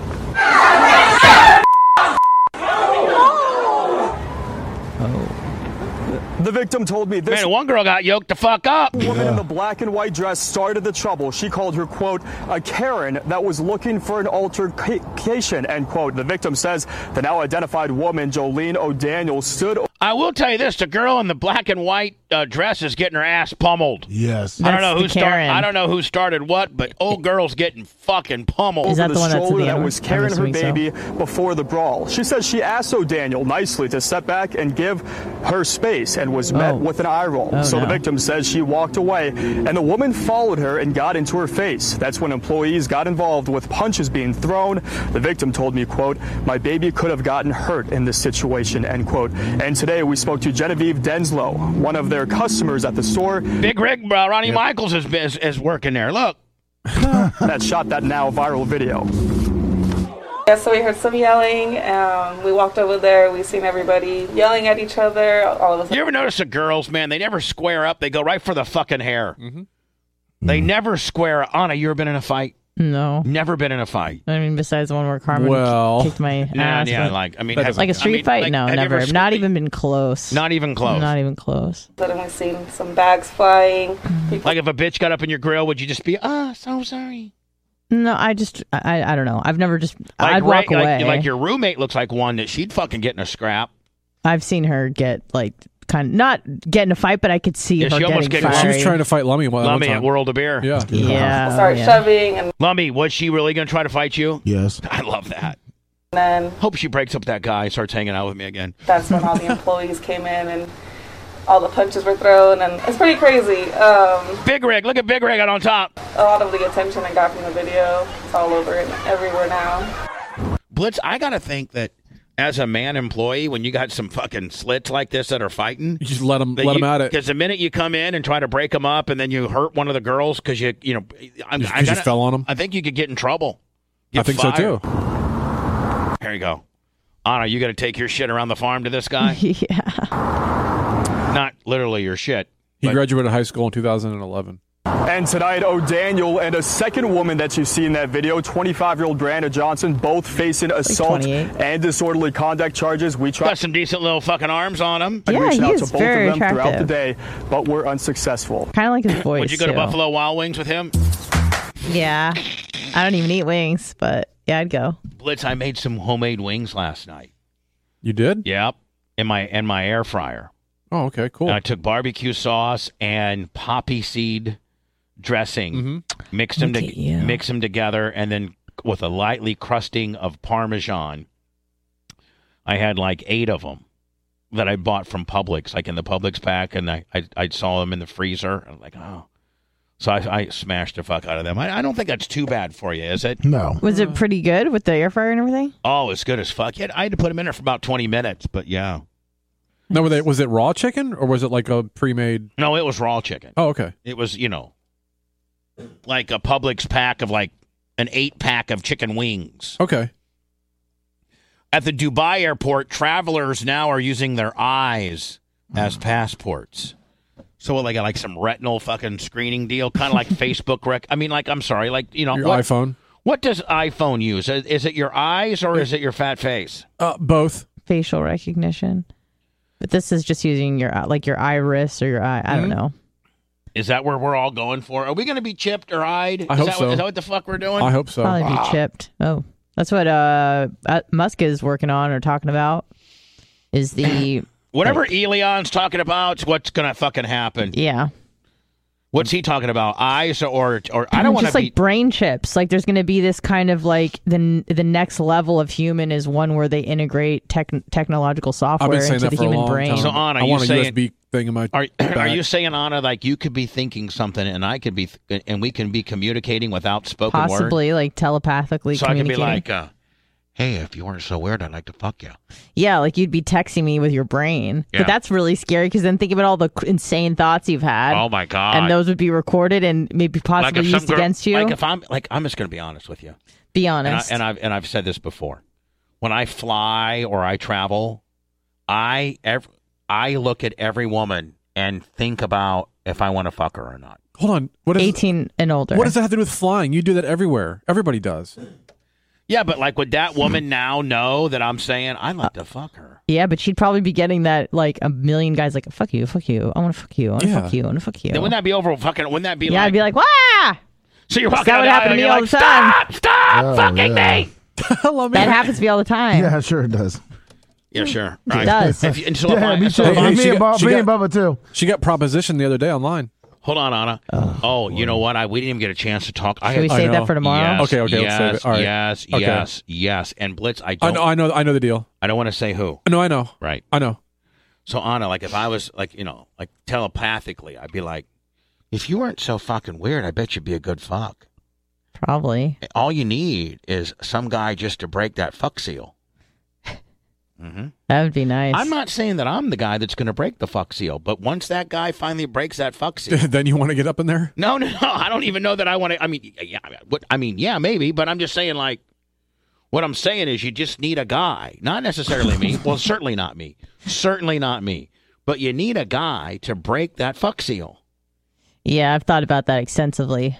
The victim told me this. Man, one girl got yoked the fuck up. The woman in the black and white dress started the trouble. She called her, quote, a Karen that was looking for an altercation, end quote. The victim says the now identified woman, Jolene O'Daniel, stood. I will tell you this: the girl in the black and white uh, dress is getting her ass pummeled. Yes. I don't know That's who the started. Karen. I don't know who started what, but old girl's getting fucking pummeled. Is that over the one that's in stroller the that other was one? carrying I'm her assuming baby before the brawl. She says she asked O'Daniel nicely to step back and give her space and was met Oh. with an eye roll. Oh, so the no. victim says she walked away and the woman followed her and got into her face. That's when employees got involved with punches being thrown. The victim told me, quote, my baby could have gotten hurt in this situation, end quote. And today we spoke to Genevieve Denslow, one of their customers at the store. Big Rick, uh, Ronnie Michaels is, is is working there. Look. that shot that now viral video. Yeah, so we heard some yelling. Um, we walked over there. We seen everybody yelling at each other. All of us. You ever notice the girls, man? They never square up. They go right for the fucking hair. Mm-hmm. They never square. Anna, you ever been in a fight? No. Never been in a fight. I mean, besides the one where Carmen Well, kicked my Nah, ass. yeah, but- like I mean, like have- a street I mean, fight? like, no, have you never. ever Not squeaked- even been close. Not even close. Not even close. Then we seen some bags flying. People Like if a bitch got up in your grill, would you just be, ah, so sorry? No, I just, I, I don't know. I've never just, Like, I'd walk Ray- away. like, like your roommate looks like one that she'd fucking get in a scrap. I've seen her get like kind of not get in a fight, but I could see Yeah, her she almost getting get- fiery. She was trying to fight Lummy one, one Lummy time. at World of Beer. Yeah. Yeah. start yeah. shoving, and Lummy, was she really going to try to fight you? Yes. I love that. then Hope she breaks up that guy and starts hanging out with me again. that's when all the employees came in and all the punches were thrown, and it's pretty crazy. Um, Big Rig, look at Big Rig out on top. a lot of the attention I got from the video, it's all over and everywhere now. Blitz, I got to think that as a man employee, when you got some fucking slits like this that are fighting, You just let them let them at it. Because the minute you come in and try to break them up, and then you hurt one of the girls because you, you know, I'm, Just I 'cause you gotta- fell on 'em? I think you could get in trouble. I Get think so fired. too. Here you go, Anna. You got to take your shit around the farm to this guy. yeah. Not literally your shit. He but- graduated high school in two thousand eleven. And tonight, O'Daniel and a second woman that you see in that video, twenty-five-year-old Brianna Johnson, both facing assault twenty-eight. and disorderly conduct charges. We tried Got some decent little fucking arms on him. to Yeah, reach he out is to both very of them throughout the attractive. day, but we're unsuccessful. Kind of like his voice. Would you go to too. Buffalo Wild Wings with him? Yeah. I don't even eat wings, but yeah, I'd go. Blitz, I made some homemade wings last night. You did? Yep, in my in my air fryer. Oh, okay, cool. And I took barbecue sauce and poppy seed dressing, Mm-hmm. mix them Look to, at you. mix them together, and then with a lightly crusting of Parmesan. I had like eight of them that I bought from Publix, like in the Publix pack, and I I, I saw them in the freezer. I'm like, oh. So I, I smashed the fuck out of them. I, I don't think that's too bad for you, is it? No. Was it pretty good with the air fryer and everything? Oh, it's good as fuck. Yeah, I had to put them in there for about twenty minutes, but yeah. No, were they, was it raw chicken or was it like a pre-made? No, it was raw chicken. Oh, okay. It was, you know, like a Publix pack of like an eight pack of chicken wings. Okay. At the Dubai airport, travelers now are using their eyes as passports. So what, they got like some retinal fucking screening deal, kind of like Facebook rec. I mean, like, I'm sorry, like, you know, Your what, iPhone. What does iPhone use? Is, is it your eyes or is it your fat face? Uh, both. Facial recognition. But this is just using your uh, like your iris or your eye. I don't Mhm. know. Is that where we're all going for? Are we going to be chipped or eyed? I is hope that so. What, is that what the fuck we're doing? I hope so. Probably be Ah. chipped. Oh, that's what uh, uh Musk is working on or talking about. Is the Whatever Elon's talking about, is what's going to fucking happen. yeah. What's he talking about? Eyes or or I don't want to just like be. brain chips. Like there's going to be this kind of like the the next level of human is one where they integrate tech, technological I've software been saying into that the for a human long brain. time. So, Anna, I you want a saying- U S B thing in my Are, are back. you saying, Anna, like you could be thinking something and I could be, th- and we can be communicating without spoken word? Possibly like telepathically So I could be communicating. like, uh, hey, if you weren't so weird, I'd like to fuck you. Yeah, like you'd be texting me with your brain. Yeah. But that's really scary because then think about all the c- insane thoughts you've had. Oh, my God. And those would be recorded and maybe possibly if some used girl- against you. Like if I'm, like, I'm just going to be honest with you. be And, I, honest. and, I've, and I've said this before. When I fly or I travel, I, ev- I look at every woman and think about if I want to fuck her or not. Hold on. What is, eighteen and older. what does that have to do with flying? You do that everywhere. Everybody does. Yeah, but like, would that woman now know that I'm saying I'd like to fuck her? Yeah, but she'd probably be getting that like a million guys like, fuck you, fuck you, I want to fuck you, I want to Yeah. fuck you, I want to fuck you. Then wouldn't that be over fucking, wouldn't that be yeah, like... I'd be like, wah! So you're Is walking that what down happened to the me aisle, all you're the like, time? Stop! Stop Oh, fucking yeah. me! That happens to me all the time. Yeah, sure it does. Yeah, sure. It Right. does. If, and so if Yeah, I, me so too. if I- Me she and got- Bob- she me got- and Bubba too. She got propositioned the other day online. Hold on, Anna. Oh, you know what? I we didn't even get a chance to talk. I Should we had- save I that know. for tomorrow? Yes, Okay, okay, yes, let's save it. All right. yes, Okay. yes, yes. And Blitz, I I don't. know. I know. I know the deal. I don't want to say who. No, I know. Right. I know. So Anna, like if I was like you know like telepathically, I'd be like, if you weren't so fucking weird, I bet you'd be a good fuck. Probably. All you need is some guy just to break that fuck seal. Mm-hmm. That would be nice. I'm not saying that I'm the guy that's going to break the fuck seal, but once that guy finally breaks that fuck seal, Then you want to get up in there? no, no, no, I don't even know that I want to. I mean, yeah, what I mean, yeah, maybe, but I'm just saying, like, what I'm saying is, you just need a guy, not necessarily me. Well, certainly not me, certainly not me, but you need a guy to break that fuck seal. Yeah, I've thought about that extensively,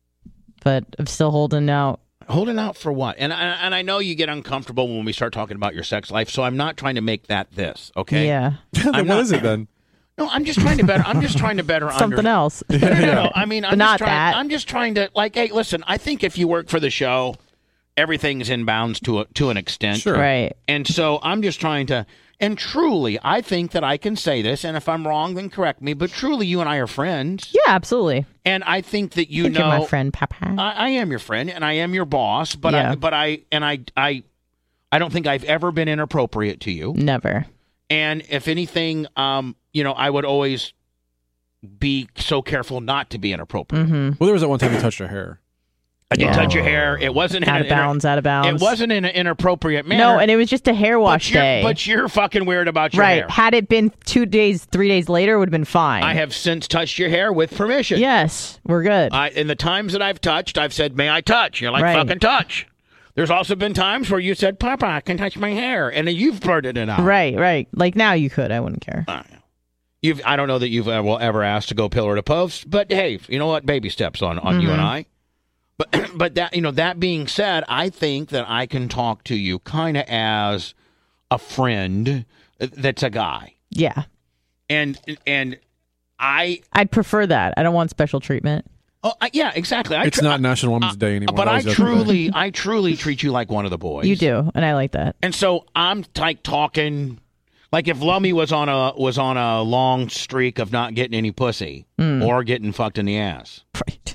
but I'm still holding out. Holding out for what? And I, and I know you get uncomfortable when we start talking about your sex life, so I'm not trying to make that this. Okay. Yeah. Then I'm what not- is it then? No, I'm just trying to better. I'm just trying to better Something under- else. No, no, no, no. I mean, I'm But not just trying, that. I'm just trying to like. Hey, listen. I think if you work for the show, everything's in bounds to a, to an extent. Sure. Right. And so I'm just trying to. And truly, I think that I can say this. And if I'm wrong, then correct me. But truly, you and I are friends. Yeah, absolutely. And I think that you I think know, you're my friend, Papa. I, I am your friend, and I am your boss. But Yeah. I, but I, and I, I, I don't think I've ever been inappropriate to you. Never. And if anything, um, you know, I would always be so careful not to be inappropriate. Mm-hmm. Well, there was that one time you touched her hair. I did Yeah. touch your hair. It wasn't Out in of an inter- bounds, out of bounds. It wasn't in an inappropriate manner. No, and it was just a hair wash but you're, day. But you're fucking weird about your right. hair. Had it been two days, three days later, it would have been fine. I have since touched your hair with permission. Yes, we're good. I, in the times that I've touched, I've said, "May I touch?" You're like, Right. "Fucking touch." There's also been times where you said, "Papa, I can touch my hair," and then you've blurted it out. Right, right. Like now you could. I wouldn't care. Uh, You've. I don't know that you've ever, ever asked to go pillar to post, but hey, you know what? Baby steps on on you and Mhm. I. But but that you know that being said, I think that I can talk to you kind of as a friend that's a guy, Yeah. and and I I'd prefer that. I don't want special treatment. oh I, yeah exactly. I It's tr- not National Women's Day anymore. But That I was yesterday. truly I truly treat you like one of the boys. You do, and I like that. And so I'm like talking, like if Lummy was on a was on a long streak of not getting any pussy Mm. or getting fucked in the ass. Right.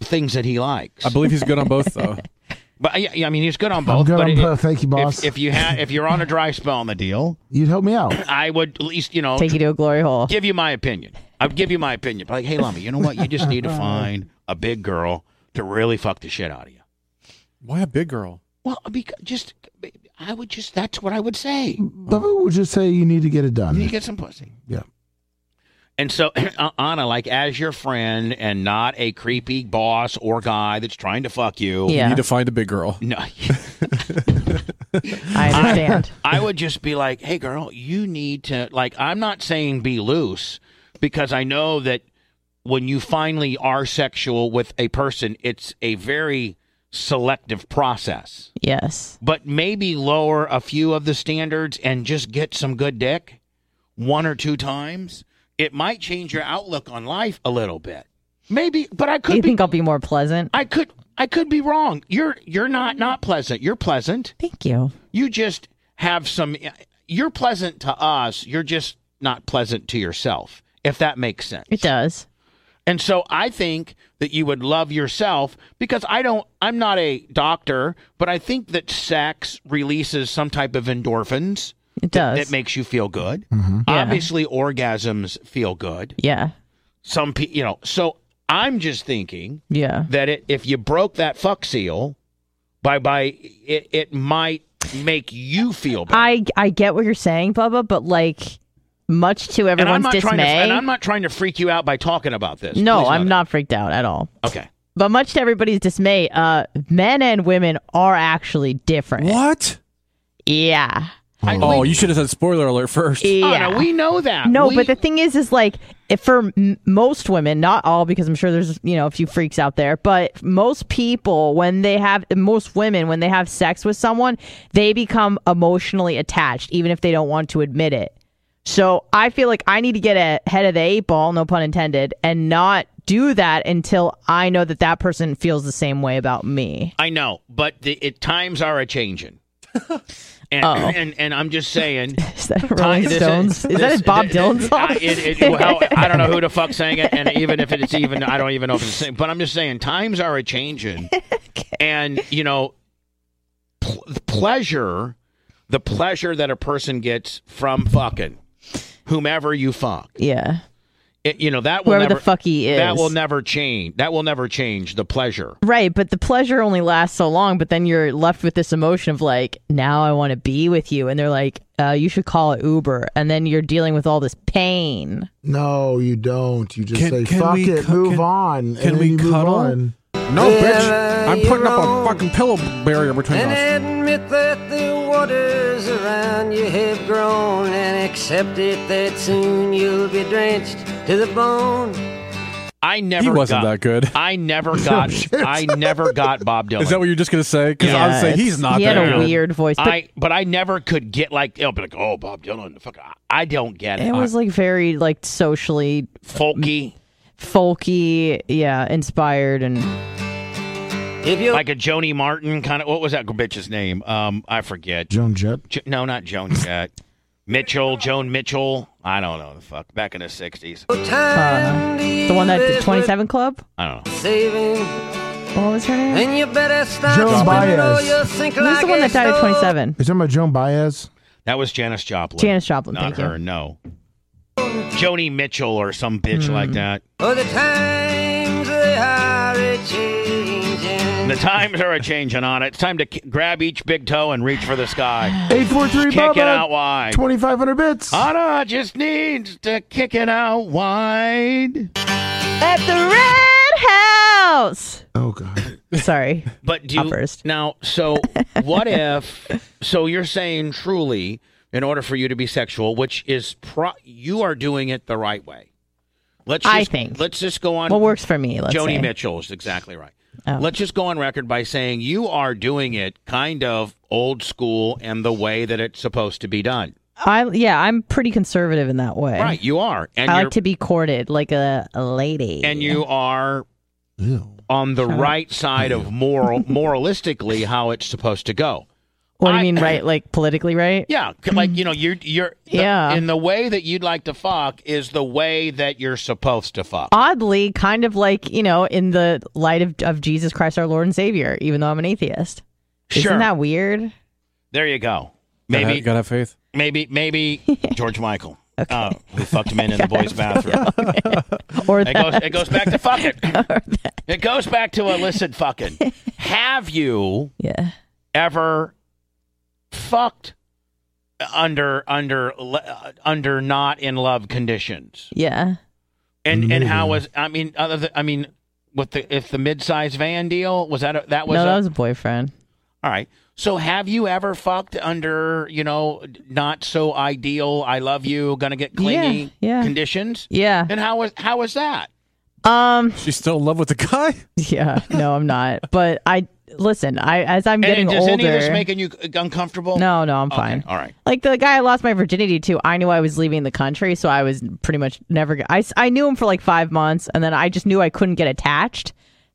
things that he likes. I believe he's good on both, though. But yeah, I mean, he's good on I'm both. good but on it- both. Thank you, boss. If, if you had, if you're on a dry spell on the deal, You'd help me out. I would at least, you know, Take you to a glory hole. give you my opinion. I'd give you my opinion. Like, hey, Lummy, you know what? You just need to find a big girl to really fuck the shit out of you. Why a big girl? Well, because just, I would just, that's what I would say. Bubba would just say you need to get it done. You need to get some pussy. Yeah. And so, Anna, like, as your friend and not a creepy boss or guy that's trying to fuck you. Yeah. You need to find a big girl. No. I understand. I, I would just be like, hey, girl, you need to, like, I'm not saying be loose, because I know that when you finally are sexual with a person, it's a very selective process. Yes. But maybe lower a few of the standards and just get some good dick one or two times. It might change your outlook on life a little bit. Maybe, but I could You be, think I'll be more pleasant? I could I could be wrong. You're you're not not pleasant. You're pleasant. Thank you. You just have some you're pleasant to us. You're just not pleasant to yourself, if that makes sense. It does. And so I think that you would love yourself, because I don't, I'm not a doctor, but I think that sex releases some type of endorphins. It does. That, that makes you feel good. Mm-hmm. Yeah. Obviously, orgasms feel good. Yeah. Some people, you know, so I'm just thinking Yeah. that it, if you broke that fuck seal, by, by, it, it might make you feel better. I I get what you're saying, Bubba, but like, much to and I'm everyone's not trying to, dismay. and I'm not trying to freak you out by talking about this. no, Please I'm know not freaked out at all. that. Okay. But much to everybody's dismay, uh, men and women are actually different. What? Yeah. I- Oh, you should have said spoiler alert first. Yeah. Oh, no, we know that. No, We- but the thing is, is like, if for m- most women, not all, because I'm sure there's, you know, a few freaks out there, but most people, when they have, most women, when they have sex with someone, they become emotionally attached, even if they don't want to admit it. So I feel like I need to get ahead of the eight ball, no pun intended, and not do that until I know that that person feels the same way about me. I know, but the it, times are a changing. And, Oh. and and I'm just saying. Is that Rolling Ti- this Stones? Is, that this- a Bob th- Dylan th- song? I, it, it, well, I don't know who the fuck sang it, and even if it's even, I don't even know if it's the same. But I'm just saying, times are a changing, and you know, pl- pleasure, the pleasure that a person gets from fucking whomever you fuck. Yeah. It, you know that will Whoever never, the fuck he is. That will never change. That will never change the pleasure. Right, but the pleasure only lasts so long, but then you're left with this emotion of like, now I want to be with you. And they're like, uh, you should call it Uber. And then you're dealing with all this pain. No, you don't. You just Can- say, can fuck we it, cu- move can- on. can and then we you move cuddle? on. No, bitch. I'm putting up a fucking pillow barrier between us. And admit that the waters around you have grown, and accept it that soon you'll be drenched to the bone. I never. He wasn't got, that good. I never got. I never got Bob Dylan. Is that what you're just going to say? Because I would say it's- he's not He that had a good. weird voice. But I but I never could get like it'll be like, oh, Bob Dylan, fuck, I don't get it. it was like very like socially folky, folky, yeah, inspired and If you like a Joni Martin kind of. What was that bitch's name? Um, I forget. Joan Jett? Jo- no, not Joan Jett. Mitchell, Joan Mitchell. I don't know the fuck. Back in the sixties. uh, the one that did twenty-seven Club. I don't know. saving, What was her name? and you better start Joan spending all Baez. your sink Who's like the one that a died at stove. twenty-seven? You're talking about Joan Baez? That was Janis Joplin. Janis Joplin, Not thank you. her. No. Joni Mitchell or some bitch Hmm. like that. Oh, the times they are a changing. The times are a changing on it. It's time to k- grab each big toe and reach for the sky. eight four three Kick Bubba. it out wide. twenty-five hundred bits. Anna just needs to kick it out wide. At the Red House. Oh, God. Sorry. But do Up you, first. now, so what if, so you're saying truly, in order for you to be sexual, which is, pro, you are doing it the right way. Let's just, I think. Let's just go on. What works for me, let's Joni say. Mitchell is exactly right. Oh. Let's just go on record by saying you are doing it kind of old school and the way that it's supposed to be done. I yeah, I'm pretty conservative in that way. Right, you are. And I you're, like to be courted like a, a lady. and you are Ew. on the Shut up. right side of moral, moralistically how it's supposed to go. What do I- you mean, right? Like politically right? Yeah, c- like you know, you're you're the, Yeah. in the way that you'd like to fuck is the way that you're supposed to fuck. Oddly, kind of like, you know, in the light of, of Jesus Christ, our Lord and Savior, even though I'm an atheist. Sure. Isn't that weird? There you go. Gotta Maybe have, gotta have faith. maybe maybe George Michael. Okay. Uh, who fucked men in the boys' bathroom. Or it goes it goes back to fucking. It goes back to illicit fucking. Have you yeah. ever fucked under under uh, under not in love conditions? Yeah. And and how was I mean other than, I mean with the if the mid-size van deal was that a, that was no, a, that was a boyfriend. all right. So have you ever fucked under, you know, not so ideal, I love you, gonna get clingy Yeah, yeah. conditions? Yeah. And how was how was that? Um. She's still in love with the guy? Yeah. No, I'm not. But I listen. I as I'm getting and does older. any of this making you uncomfortable? No, no, I'm Okay, fine. all right. Like the guy I lost my virginity to, I knew I was leaving the country, so I was pretty much never. I, I knew him for like five months, and then I just knew I couldn't get attached.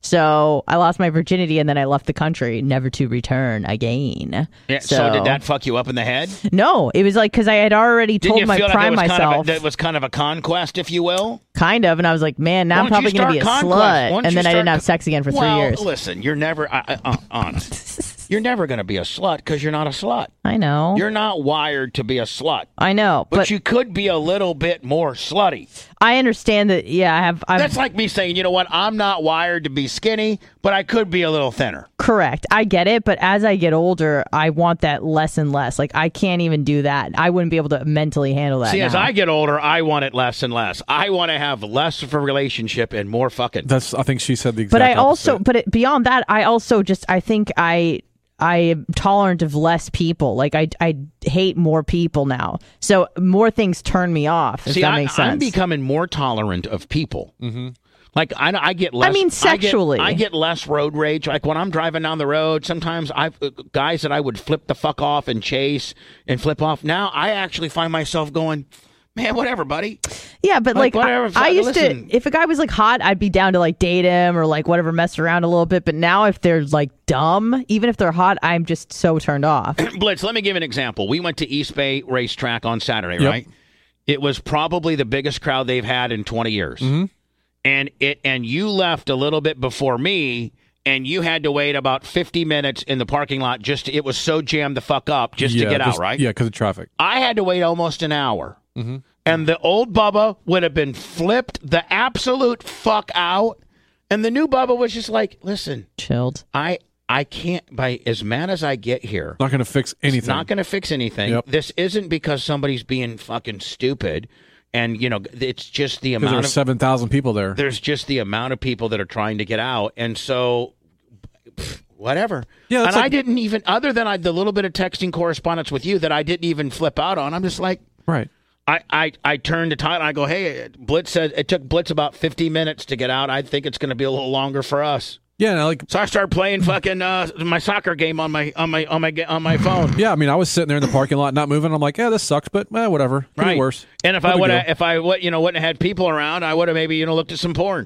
So I lost my virginity, and then I left the country, never to return again. Yeah, so, did that fuck you up in the head? No, it was like because I had already Didn't told you my feel like prime it was myself, kind of a, that was kind of a conquest, if you will? kind of, and I was like, man, now Why I'm don't probably you going to be a start conquest? Why slut, don't and you then I didn't start have sex again for three well, years. Listen, you're never I, I, uh, honest. You're never going to be a slut because you're not a slut. I know. You're not wired to be a slut. I know, But, but, you could be a little bit more slutty. I understand that. Yeah, I have. I've, That's like me saying, you know what? I'm not wired to be skinny, but I could be a little thinner. Correct. I get it, but as I get older, I want that less and less. Like I can't even do that. I wouldn't be able to mentally handle that. See, now. as I get older, I want it less and less. I want to have less of a relationship and more fucking. That's. I think she said the exact but I opposite. also, but it, beyond that, I also just, I think I, I am tolerant of less people. Like I, I hate more people now. So more things turn me off. If See, that I, makes sense. I'm becoming more tolerant of people. Mm-hmm. Like I, I get less. I mean, sexually. I get, I get less road rage. Like when I'm driving down the road, sometimes I uh, guys that I would flip the fuck off and chase and flip off. Now I actually find myself going, man, whatever, buddy. Yeah, but like, Like, whatever, I, I fuck- used listen. to, if a guy was like hot, I'd be down to like date him or like whatever, mess around a little bit. But now if they're like dumb, even if they're hot, I'm just so turned off. Blitz, let me give you an example. We went to East Bay Racetrack on Saturday, Yep. right? It was probably the biggest crowd they've had in twenty years. Mm-hmm. And it and you left a little bit before me, and you had to wait about fifty minutes in the parking lot just to, it was so jammed the fuck up just yeah, to get just- out, right? Yeah, because of traffic. I had to wait almost an hour. Mm-hmm. And the old Bubba would have been flipped the absolute fuck out. And the new Bubba was just like, listen, chilled. I I can't, by as mad as I get here, Not going to fix anything. it's not going to fix anything. Yep. This isn't because somebody's being fucking stupid. And, you know, it's just the Because there amount were of seven thousand people there. there's just the amount of people that are trying to get out. And so, pff, whatever. Yeah, and it's I like- didn't even, other than I, the little bit of texting correspondence with you that I didn't even flip out on, I'm just like, Right. I, I, I turned to Tyler and I go, hey, Blitz said it took Blitz about fifty minutes to get out. I think it's going to be a little longer for us. Yeah, and I like. So I started playing fucking uh, my soccer game on my on my on my on my phone. Yeah, I mean, I was sitting there in the parking lot, not moving. I'm like, yeah, this sucks, but eh, whatever. Could be Right. worse. And if No I big would deal. have, if I would, you know, wouldn't have had people around, I would have maybe you know looked at some porn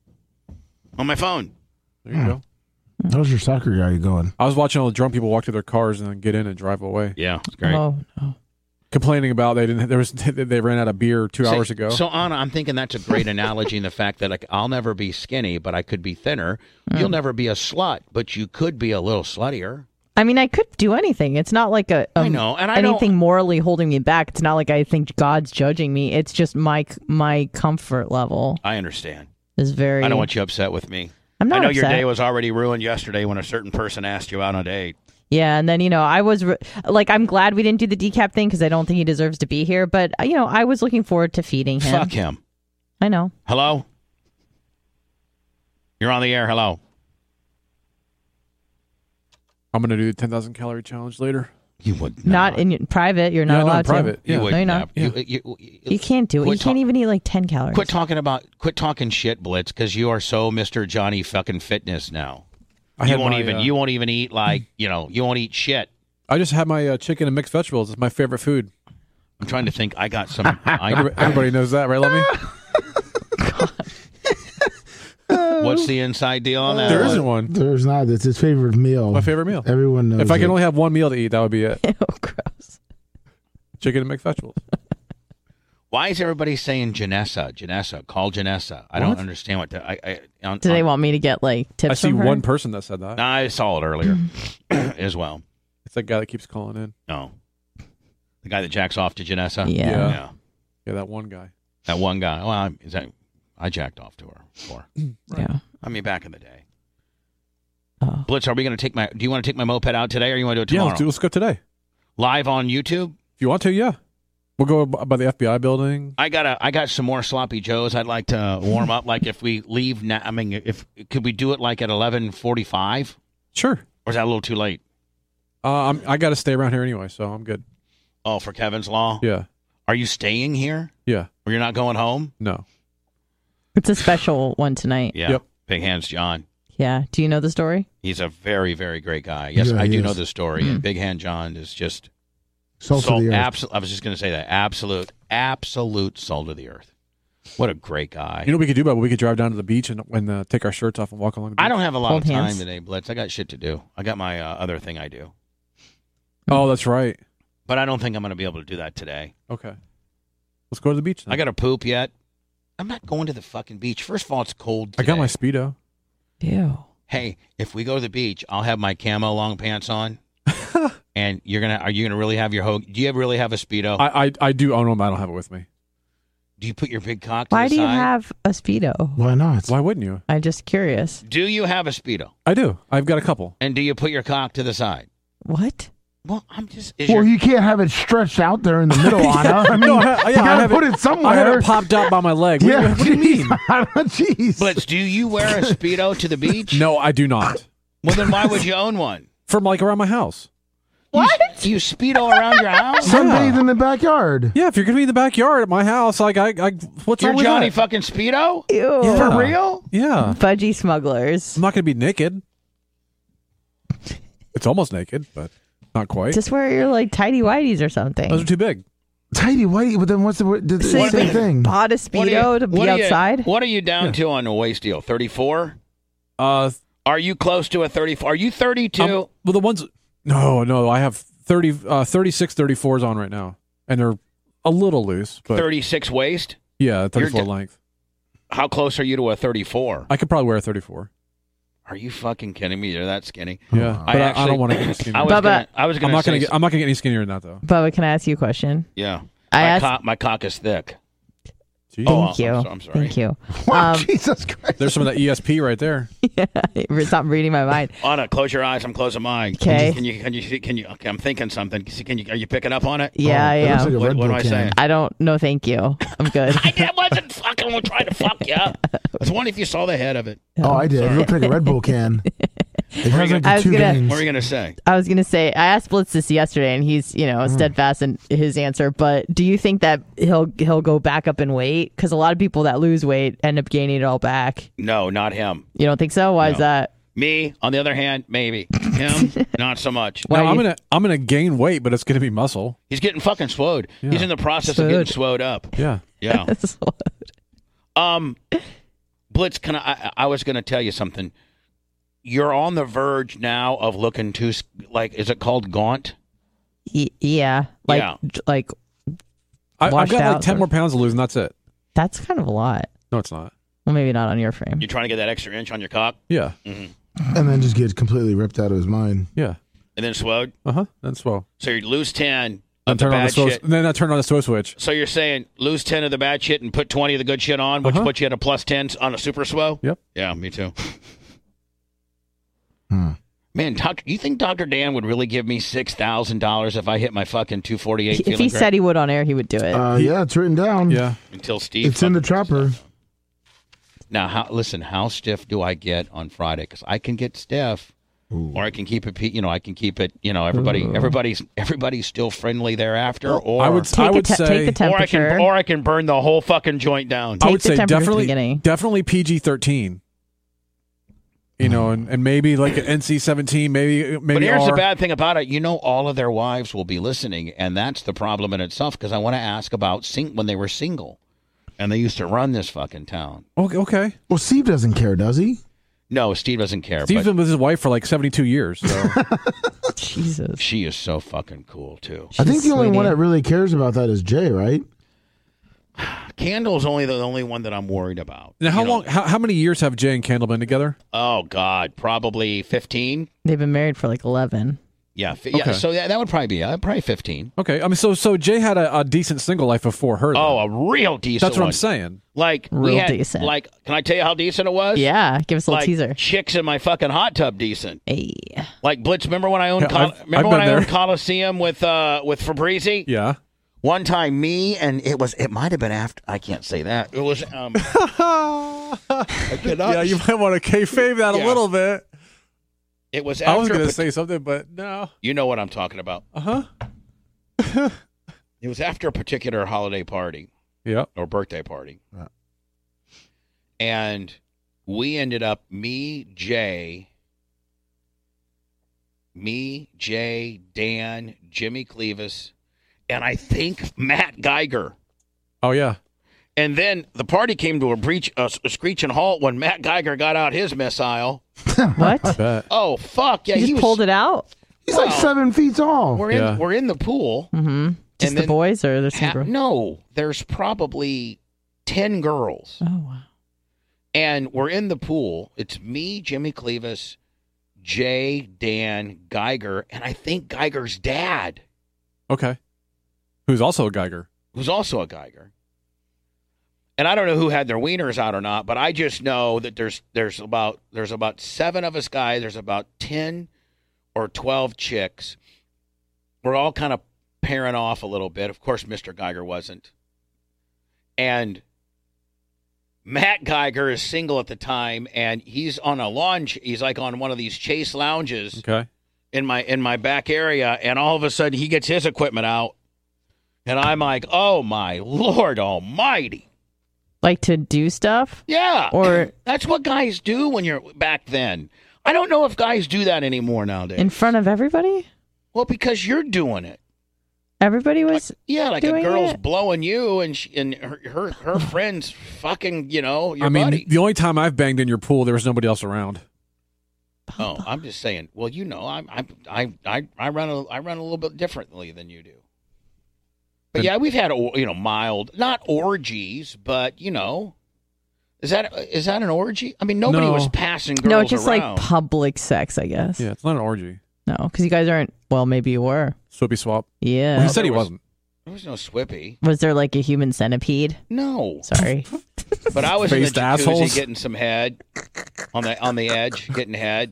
on my phone. There you go. How's your soccer guy going? I was watching all the drunk people walk to their cars and then get in and drive away. Yeah, it's great. Oh, no. Complaining about they didn't. There was they ran out of beer two See, hours ago. So Anna, I'm thinking that's a great analogy in the fact that like I'll never be skinny, but I could be thinner. Mm. You'll never be a slut, but you could be a little sluttier. I mean, I could do anything. It's not like a um, I know, and I anything don't- morally holding me back. It's not like I think God's judging me. It's just my my comfort level I understand. is very. I don't want you upset with me. I'm not I know your upset. day was already ruined yesterday when a certain person asked you out on a date. Yeah, and then you know I was re- like, I'm glad we didn't do the decap thing because I don't think he deserves to be here. But you know, I was looking forward to feeding him. Fuck him. I know. Hello? You're on the air. Hello. I'm going to do the ten thousand calorie challenge later. You would Not in private. You're not Yeah, no, in allowed private. to. Yeah. You would No, you're not. not. You, you, you, You can't do it. You Quit can't talk- even eat like ten calories. Quit talking about. Quit talking shit, Blitz, because you are so Mister Johnny fucking Fitness now. I you had won't my, even. uh, you won't even eat like you know. You won't eat shit. I just had my uh, chicken and mixed vegetables. It's my favorite food. I'm trying to think. I got some. I, Everybody, everybody knows that, right, Lemmy? what What's the inside deal on that? There isn't one. There's not. It's his favorite meal. My favorite meal. Everyone knows. If I can it. only have one meal to eat, that would be it. Oh, gross. Chicken and McVegetables. Why is everybody saying Janessa? Janessa, call Janessa. I What? don't understand what. The, I, I on, Do they on- want me to get like tips I see from her? one person that said that. No, I saw it earlier as well. It's that guy that keeps calling in. No, the guy that jacks off to Janessa. Yeah. Yeah. yeah. Yeah, that one guy. That one guy. Well, I, is that I jacked off to her before. Yeah. I mean, back in the day. Oh. Blitz, are we going to take my? Do you want to take my moped out today, or you want to do it Yeah, tomorrow? let's, do, let's go today. Live on YouTube. If you want to, yeah. We'll go b- by the F B I building. I got a, I got some more sloppy joes. I'd like to warm up. Like if we leave now, I mean, if could we do it like at eleven forty-five? Sure. Or is that a little too late? Uh, I'm, I got to stay around here anyway, so I'm good. Oh, for Kevin's Law. Yeah. Are you staying here? Yeah. Or you're not going home? No. It's a special one tonight. Yeah. Yep. Big Hands John. Yeah. Do you know the story? He's a very, very great guy. Yes, Yeah, I he do is. know the story. Mm. And Big Hand John is just Salt of the earth. absolute. I was just going to say that. Absolute, absolute salt of the earth. What a great guy. You know what we could do, but we could drive down to the beach and, and uh, take our shirts off and walk along the beach. I don't have a lot Hold of time hands. today, Blitz. I got shit to do. I got my uh, other thing I do. Oh, that's right. But I don't think I'm going to be able to do that today. Okay. Let's go to the beach then. I got to poop yet. I'm not going to the fucking beach. First of all, it's cold today. I got my Speedo. Ew. Hey, if we go to the beach, I'll have my camo long pants on. And you're gonna are you gonna really have your ho? Do you really have a Speedo? I, I I do own them. I don't have it with me. Do you put your big cock to Why the do you side? have a Speedo? Why not? Why wouldn't you? I'm just curious. Do you have a Speedo? I do. I've got a couple. And do you put your cock to the side? What? Well, I'm just. Is Well, your, you can't have it stretched out there in the middle, Anna. I mean, No, I- yeah, you I gotta have put it- it, somewhere. I have it popped out by my leg. What, Yeah, what do you mean? Jeez. Blitz, do you wear a Speedo to the beach? No, I do not. Well, then why would you own one? From like around my house. What? You Speedo around your house? Sunbathe in the backyard. Yeah, if you're gonna be in the backyard at my house, like I, I what's You're wrong with Johnny that? fucking Speedo? Ew. Yeah. For real? Yeah, Fudgy smugglers. I'm not gonna be naked. It's almost naked, but not quite. Just wear your like tidy whities or something. Those are too big. Tidy whitey, but then what's the word? The, the So you same thing. bought a What are Speedo you- to be what are you- outside? what are you down to on the waist deal? thirty-four? Uh, Are you close to a thirty-four? Are you thirty-two? um, well, the ones. No, no, I have thirty, uh, thirty-six, thirty-fours on right now, and they're a little loose, but thirty-six waist? yeah, thirty-four d- length. How close are you to a thirty-four? I could probably wear a thirty-four. Are you fucking kidding me? You're that skinny. Yeah, I but I, I actually- don't want to get skinnier. I was Bubba. gonna, I was I'm gonna not gonna say get. I'm not gonna get any skinnier than that though. Bubba, can I ask you a question? Yeah. I my, asked- cock, my cock is thick. Jeez. Oh, Thank you. I'm so- I'm sorry. Thank you. Wow, Um, Jesus Christ. There's some of that E S P right there. Stop reading my mind. Anna, close your eyes. I'm closing mine. Okay. Can you? Can you? Can you? Can you okay, I'm thinking something. Can you? Are you picking up on it? Yeah, I That looks am. like a What- Red what Bull am I can. saying? I don't. No, thank you. I'm good. I wasn't fucking trying to fuck you. I was wondering if you saw the head of it. Oh, I did. It looked like a Red Bull can. It has like the I was two gonna- veins. What were you gonna say? I was gonna say I asked Blitz this yesterday, and he's you know steadfast in his answer. But do you think that he'll he'll go back up in weight? Because a lot of people that lose weight end up gaining it all back. No, not him. You don't think so? Why is No. that? Me, on the other hand, maybe him, not so much. Why Now, you- I'm gonna I'm gonna gain weight, but it's gonna be muscle. He's getting fucking swole. Yeah. He's in the process of getting Swole. swole up. Yeah. Yeah. Um, Blitz, can I? I, I was going to tell you something. You're on the verge now of looking too s- like. Is it called gaunt? Y- yeah, like Yeah. like I, I've washed got like out ten or- more pounds to lose, and that's it. That's kind of a lot. No, it's not. Well, maybe not on your frame. You're trying to get that extra inch on your cock, Yeah. hmm And then just get completely ripped out of his mind. Yeah. and then swole. Uh huh. That's well. So you lose ten Then of the turn on the bad slow. shit. Then I turn on the slow switch. So you're saying lose ten of the bad shit and put twenty of the good shit on, which Uh-huh. puts you at a plus ten on a super swole. Yep. Yeah, me too. Hmm. Man, doc, you think Doctor Dan would really give me six thousand dollars if I hit my fucking two forty eight? If he said he would on air, he would do it. Uh, yeah, it's written down. Yeah. until Steve. It's in the fucking- chopper. Now, how, listen, how stiff do I get on Friday? Because I can get stiff, or I can keep it. pe- You know, I can keep it. You know, everybody, Ooh. everybody's, everybody's still friendly thereafter. Or I would. Take I a would te- say. take the or I can, temperature. or I can burn the whole fucking joint down. I Take would the say temperature at the definitely, beginning. definitely P G thirteen. You know, and, and maybe like an N C seventeen, maybe maybe But here's R. the bad thing about it. You know, all of their wives will be listening, and that's the problem in itself. Because I want to ask about sing- when they were single, and they used to run this fucking town. Okay, okay. Well, Steve doesn't care, does he? No, Steve doesn't care. Steve's but been with his wife for like seventy-two years. So. Jesus. She is so fucking cool, too. I think the only one that really cares about that is Jay, right? Candle's only the only one that I'm worried about. Now, how You know? long? How, how many years have Jay and Candle been together? Oh, God. Probably fifteen. They've been married for like eleven. Yeah. Fi- yeah Okay. so that, that would probably be uh, probably fifteen. Okay, I mean, so so Jay had a, a decent single life before her. Then. Oh, a real decent That's what one. I'm saying. Like, we Real had, decent. Like, can I tell you how decent it was? Yeah, give us a little like, teaser. Chicks in my fucking hot tub decent. Hey. Like, Blitz, remember when I owned Yeah, Col- I've- remember I've when been I owned there. Coliseum with uh with Fabrizi? Yeah. One time, me and it was it might have been after I can't say that. It was um I cannot. Yeah, you might want to kayfabe that Yeah. a little bit. It was after I was going to pat- say something, but no. You know what I'm talking about. Uh huh. It was after a particular holiday party. Yep. Or birthday party. And we ended up, me, Jay, me, Jay, Dan, Jimmy Clevis, and I think Matt Geiger. Oh, yeah. And then the party came to a breach, a, a screeching halt when Matt Geiger got out his missile. What? I bet. Oh, fuck. Yeah, he just he was, pulled it out? He's like Well, seven feet tall. We're in, Yeah. we're in the pool. Mm-hmm. Just And the then boys or there's some Ha- girls? no, there's probably ten girls. Oh, wow. And we're in the pool. It's me, Jimmy Clevis, Jay, Dan, Geiger, and I think Geiger's dad, Okay. Who's also a Geiger. who's also a Geiger. And I don't know who had their wieners out or not, but I just know that there's there's about there's about seven of us guys. There's about ten or twelve chicks. We're all kind of pairing off a little bit. Of course, Mister Geiger wasn't. And Matt Geiger is single at the time, and he's on a lounge. He's like on one of these Chase lounges Okay. in my in my back area, and all of a sudden he gets his equipment out, and I'm like, "Oh my Lord Almighty!" Like to do stuff? Yeah, Or that's what guys do when you're back then. I don't know if guys do that anymore nowadays. in front of everybody? well, because you're doing it. Everybody was. Yeah, like a doing girl's it? blowing you, and she, and her her, her friends fucking, you know, your I mean, buddy. the only time I've banged in your pool, there was nobody else around. Oh, I'm just saying. Well, you know, I'm I I I I run a I run a little bit differently than you do. But yeah, we've had you know mild, not orgies, but you know, is that is that an orgy? I mean, nobody No. was passing girls No, just around. like public sex, I guess. Yeah, it's not an orgy. No, because you guys aren't. Well, maybe you were. Swippy swap. Yeah. Well, he said he there was- wasn't. There was no Swippy. Was there like a human centipede? No, Sorry. but I was in the Faced jacuzzi assholes. getting some head on the on the edge, getting head.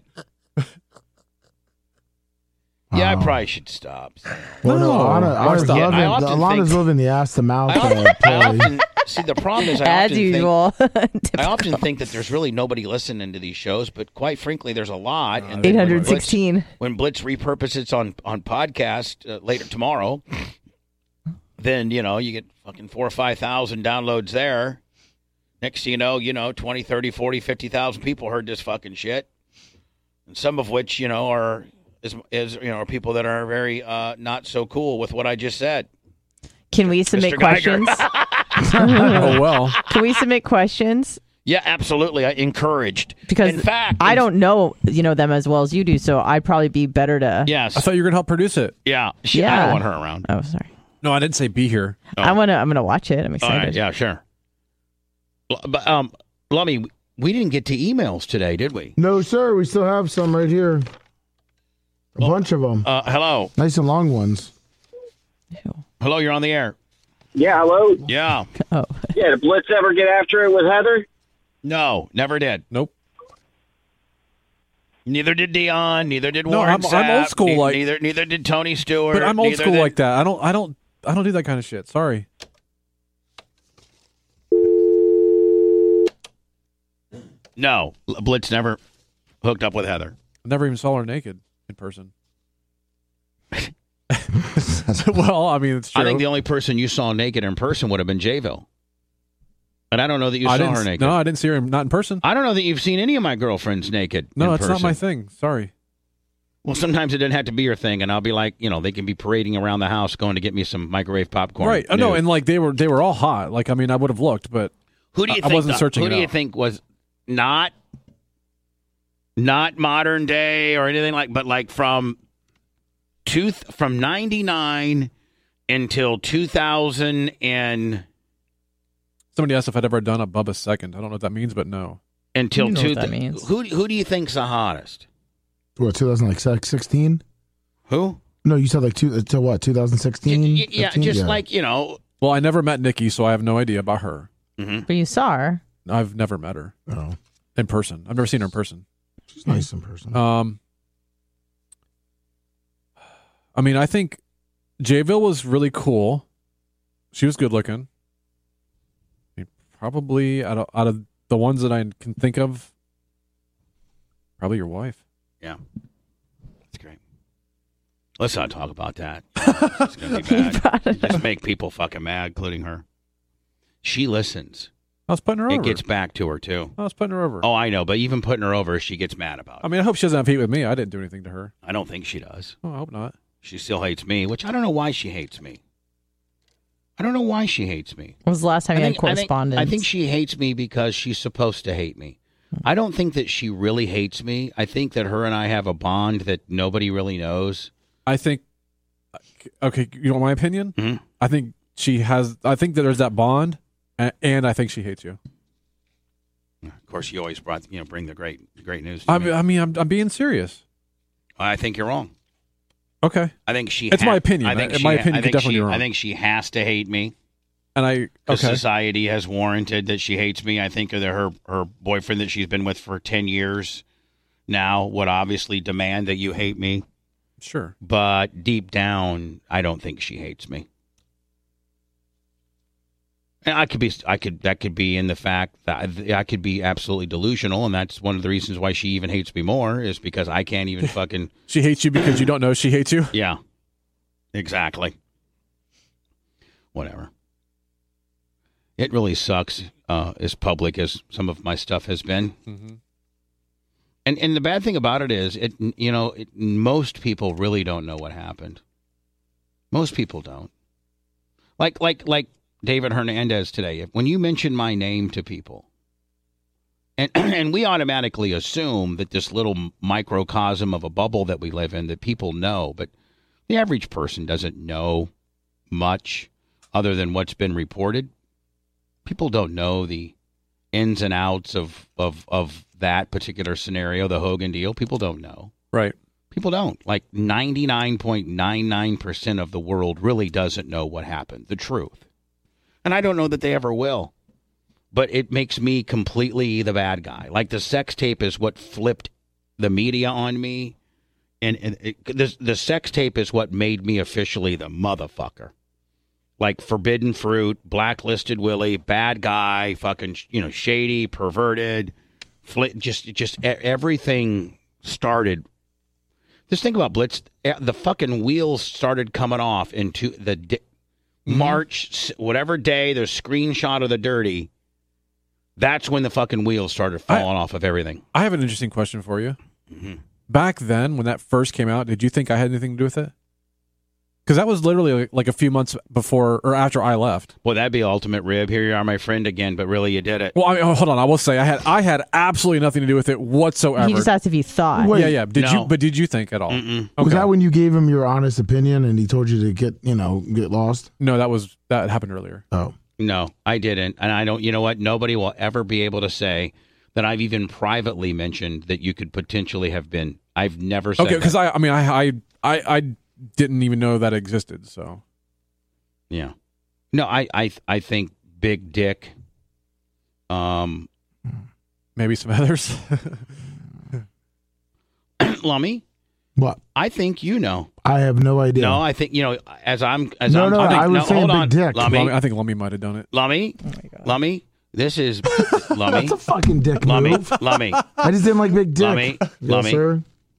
Yeah, I Wow. probably should stop. Well, no, No. Anna, I Anna's often- loving, I often Alana's think- loving the ass to mouth I often, uh, I play. often see the problem is I As often usual. Think, I often think that there's really nobody listening to these shows, but quite frankly, there's a lot. And then eight when hundred Blitz- sixteen. When Blitz repurposes on on podcast uh, later tomorrow, then you know you get fucking four or five thousand downloads there. Next thing you know, you know, twenty, thirty, forty, fifty thousand people heard this fucking shit, and some of which you know are is is you know are people that are very uh, not so cool with what I just said. Can we submit Mister Geiger. questions? Oh, well. Can we submit questions? Yeah, absolutely. I encouraged. Because in fact, I in- don't know, you know, them as well as you do, so I'd probably be better to. Yes. I thought you were going to help produce it. Yeah. She, I Yeah. don't want her around. Oh, sorry. No, I didn't say be here. I want to. I'm gonna watch it. I'm All excited. right. Yeah. Sure. L- But um, Lummy, we didn't get to emails today, did we? No, sir. We still have some right here. A bunch of them. Uh, hello. Nice and long ones. Hello. You're on the air. Yeah, hello? Yeah. Oh. Yeah, did Blitz ever get after it with Heather? No, never did. Nope. Neither did Dion. Neither did No, Warren I'm- I'm old Sapp, school, ne- like- neither neither did Tony Stewart. But I'm old neither school did- like that. I don't. I don't. I don't do that kind of shit. Sorry. No, L- Blitz never hooked up with Heather. I never even saw her naked in person. Well, I mean, it's true. I think the only person you saw naked in person would have been Jayville. And I don't know that you I saw didn't, her naked. No, I didn't see her in- not in person. I don't know that you've seen any of my girlfriends naked. No, in it's not person. my thing. Sorry. Well, sometimes it doesn't have to be your thing, and I'll be like, you know, they can be parading around the house going to get me some microwave popcorn. Right. Oh, no, Nude. and like they were they were all hot. Like I mean, I would have looked, but who do you I, think? I wasn't the- searching Who it do you out. think was not Not modern day or anything like, but like from two from ninety-nine until two thousand and. Somebody asked if I'd ever done a Bubba second. I don't know what that means, but no. Until You know two. what that means. Who who do you think's the hottest? What, two thousand sixteen? Who? No, you said like two, to what, twenty sixteen? Y- yeah, just like, you know. Well, I never met Nikki, so I have no idea about her. Mm-hmm. But you saw her. I've never met her. Oh. In person. I've never seen her in person. She's nice in person. Um, I mean, I think Jayville was really cool. She was good looking. I mean, probably out of, out of the ones that I can think of, probably your wife. Yeah. That's great. Let's not talk about that. It's going to be bad. Just make people fucking mad, including her. She listens. I was putting her It over. gets back to her, too. I was putting her over. Oh, I know, but even putting her over, she gets mad about it. I mean, I hope she doesn't have heat with me. I didn't do anything to her. I don't think she does. Oh, I hope not. She still hates me, which I don't know why she hates me. I don't know why she hates me. When was the last time I you think, had correspondence? I think, I think she hates me because she's supposed to hate me. I don't think that she really hates me. I think that her and I have a bond that nobody really knows. I think, okay, you want my opinion? Mm-hmm. I think she has, I think that there's that bond, and, and I think she hates you. Of course, you always brought, you know, bring the great, great news. I To mean, me. I mean, I'm, I'm being serious. I think you're wrong. Okay. I think she. It's ha- my opinion. I think I- she, my opinion I could think definitely she, be wrong. I think she has to hate me. And I, Because okay. society has warranted that she hates me. I think that her her boyfriend that she's been with for ten years now would obviously demand that you hate me. Sure. But deep down, I don't think she hates me. And I could be, I could, that could be in the fact that I, I could be absolutely delusional, and that's one of the reasons why she even hates me more is because I can't even fucking. She hates you because you don't know she hates you? Yeah, exactly. Whatever. It really sucks, uh, as public as some of my stuff has been. Mm-hmm. And and the bad thing about it is, it you know, it, most people really don't know what happened. Most people don't. Like like like David Hernandez today. When you mention my name to people, and and we automatically assume that this little microcosm of a bubble that we live in, that people know, but the average person doesn't know much other than what's been reported. People don't know the ins and outs of, of, of that particular scenario, the Hogan deal. People don't know. Right. People don't. Like ninety-nine point nine nine percent of the world really doesn't know what happened, the truth. And I don't know that they ever will. But it makes me completely the bad guy. Like the sex tape is what flipped the media on me. And, and it, the, the sex tape is what made me officially the motherfucker. Like forbidden fruit, blacklisted Willie, bad guy, fucking, you know, shady, perverted, fl- just, just everything started. Just think about Blitz. The fucking wheels started coming off into the di- mm-hmm. March, whatever day. There's screenshot of the dirty. That's when the fucking wheels started falling I, off of everything. I have an interesting question for you. Mm-hmm. Back then, when that first came out, did you think I had anything to do with it? Because that was literally like a few months before or after I left. Well, that'd be ultimate rib. Here you are, my friend again, but really you did it. Well, I mean, hold on. I will say I had I had absolutely nothing to do with it whatsoever. He just asked if you thought. Wait, yeah, yeah. Did no. you? But did you think at all? Mm-mm. Was Okay. that when you gave him your honest opinion and he told you to get, you know, get lost? No, that was that happened earlier. Oh. No, I didn't. And I don't, you know what? Nobody will ever be able to say that I've even privately mentioned that you could potentially have been. I've never said Okay, because that. I, I mean, I, I, I, I didn't even know that existed. So, yeah, no, I, I, I think Big Dick. Um, maybe some others. Lummy. What? I think you know. I have no idea. No, I think you know. As I'm, as no, I'm, no, I, think, I was no, saying hold Big on, Dick. Lummy. Lummy, I think Lummy might have done it. Lummy, Oh my God. Lummy. This is Lummy. That's a fucking dick Lummy, move. Lummy. I just didn't like Big Dick. Lummy, yes, Lummy. sir.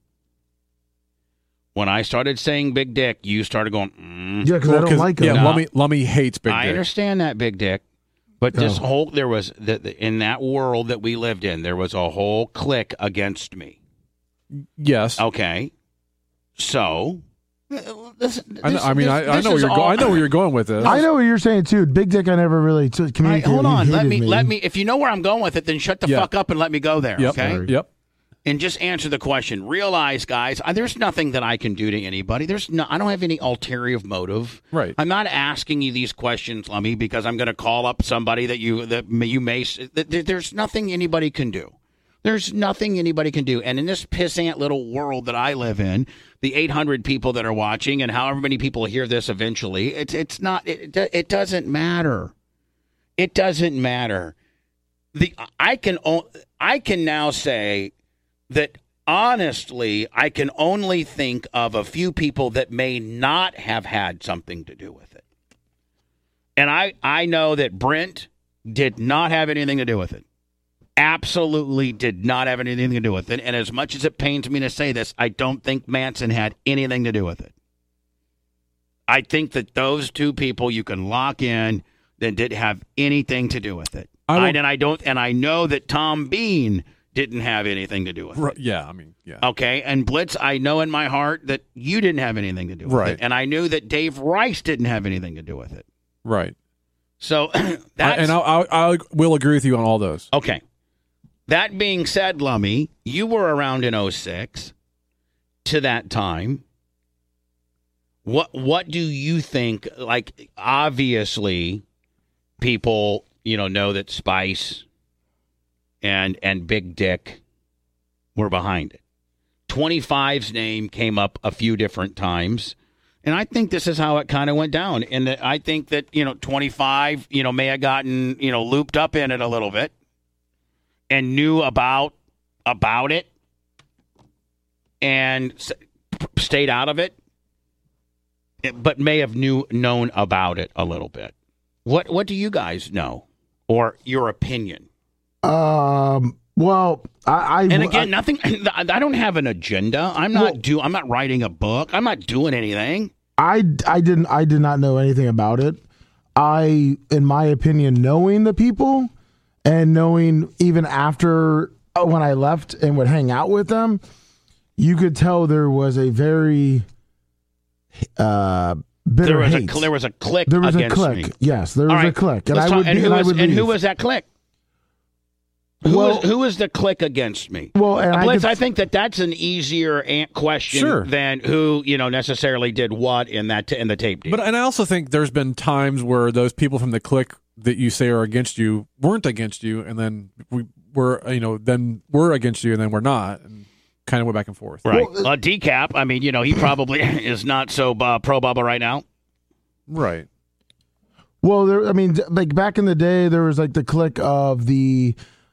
When I started saying Big Dick, you started going. Mm. Yeah, because Well, I don't like him. Yeah, No. Lummy, Lummy hates Big I Dick. understand that, Big Dick. But this Oh. whole, there was, the, the, in that world that we lived in, there was a whole clique against me. Yes. Okay. So, this, I, know, this- I mean, this- I, I this know where is you're all- going. I know where you're going with this. I know what you're saying too. Big Dick, I never really t- All right, communicated. hold He on. Let hated me, me. let me, if you know where I'm going with it, then shut the Yeah. fuck up and let me go there, Yep. okay? Yep. and just answer the question. Realize, guys, uh, there's nothing that I can do to anybody. There's no, I don't have any ulterior motive. Right. I'm not asking you these questions, Lummy, because I'm going to call up somebody that you that may- you may. That there's nothing anybody can do. There's nothing anybody can do. And in this pissant little world that I live in, the eight hundred people that are watching, and however many people hear this eventually, it's it's not. It it doesn't matter. It doesn't matter. The I can o- I can now say that honestly, I can only think of a few people that may not have had something to do with it. And I, I know that Brent did not have anything to do with it. Absolutely did not have anything to do with it. And as much as it pains me to say this, I don't think Manson had anything to do with it. I think that those two people you can lock in that didn't have anything to do with it. I I, and I don't, and I know that Tom Bean didn't have anything to do with Right, it. yeah, I mean, yeah. Okay, and Blitz, I know in my heart that you didn't have anything to do with Right. it. And I knew that Dave Rice didn't have anything to do with it. Right. So I, that's... and I, I, I will agree with you on all those. Okay. That being said, Lummy, you were around in oh six to that time. What What do you think? Like, obviously, people, you know, know that Spice and and Big Dick were behind it. twenty-five's name came up a few different times, and I think this is how it kind of went down. And that I think that, you know, twenty-five, you know, may have gotten, you know, looped up in it a little bit and knew about about it and s- stayed out of it, but may have knew known about it a little bit. What What do you guys know, or your opinion? Um. Well, I. I And again, I, nothing. I don't have an agenda. I'm not Well- do. I'm not writing a book. I'm not doing anything. I, I didn't I did not know anything about it. I, in my opinion, knowing the people and knowing even after uh, when I left and would hang out with them, you could tell there was a very uh, bitter There was hate. a cl- there was a click. There was a against click. me. Yes, there was All right, a click, and let's I talk- would and be- who and I was would and who leave. was that click? Who Well- was who was the click against me? Well, and I Blitz, could- I think that that's an easier an- question Sure. than who you know necessarily did what in that t- in the tape deal. But and I also think there's been times where those people from the clique that you say are against you weren't against you, and then we were, you know, then we're against you, and then we're not, and kind of went back and forth. Right. uh, Decap, I mean, you know, he probably is not so uh, pro Bubba right now. Right. Well, there. I mean, d- like back in the day, there was like the click of the,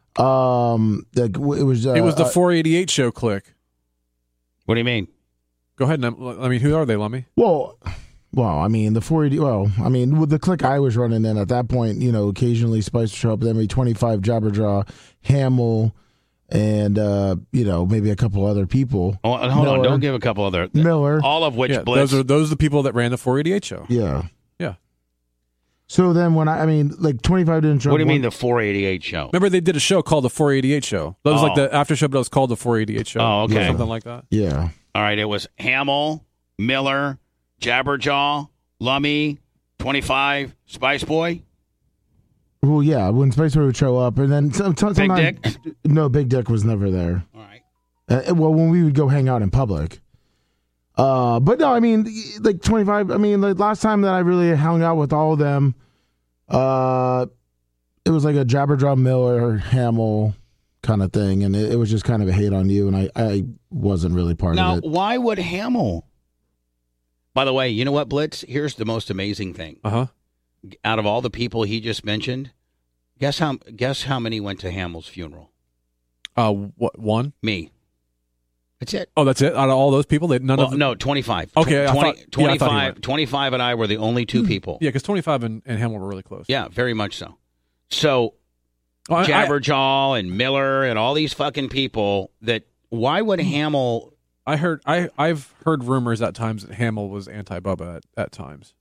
um, like w- it was. Uh, It was the uh, four eighty-eight show clique. What do you mean? Go ahead. And, I mean, who are they, Lummy? Well, well, I mean the four eighty. Well, I mean with the click I was running in at that point, you know, occasionally Spice would show up. Then maybe twenty-five Jabberjaw, Hamill, and uh, you know maybe a couple other people. Oh, hold on, Miller. don't give a couple other Miller. all of which Yeah, Blitz. those are those are the people that ran the four eighty-eight show. Yeah. Yeah. So then when I, I mean, like twenty-five didn't show What do up you mean one- the four eighty-eight show? Remember they did a show called the four eighty-eight show. That was Oh. like the after show, but it was called the four eighty-eight show. Oh, okay. Something like that. Yeah. All right, it was Hamill, Miller, Jabberjaw, Lummy, twenty-five, Spice Boy. Well, yeah, when Spice Boy would show up, and then some, some, Big sometimes- Dick? No, Big Dick was never there. All right. Uh, well, when we would go hang out in public. Uh, but no, I mean, like twenty-five. I mean, the last time that I really hung out with all of them, uh, it was like a Jabberjaw, Miller, Hamill kind of thing, and it, it was just kind of a hate on you, and I, I wasn't really part Now, of it. why would Hamill? By the way, you know what, Blitz? Here's the most amazing thing. Uh huh. Out of all the people he just mentioned, guess how guess how many went to Hamill's funeral? Uh, what one? Me. That's it. Oh, that's it. Out of all those people, that none Well, of them. no, twenty-five. Okay, Tw- I twenty, thought- yeah, I thought he twenty-five, went. twenty-five and I were the only two people. Yeah, because twenty-five and, and Hamill were really close. Yeah, very much so. So, Oh, I- I- Jabberjaw and Miller and all these fucking people that, why would Hamill... I heard. I I've heard rumors at times that Hamill was anti-Bubba at, at times.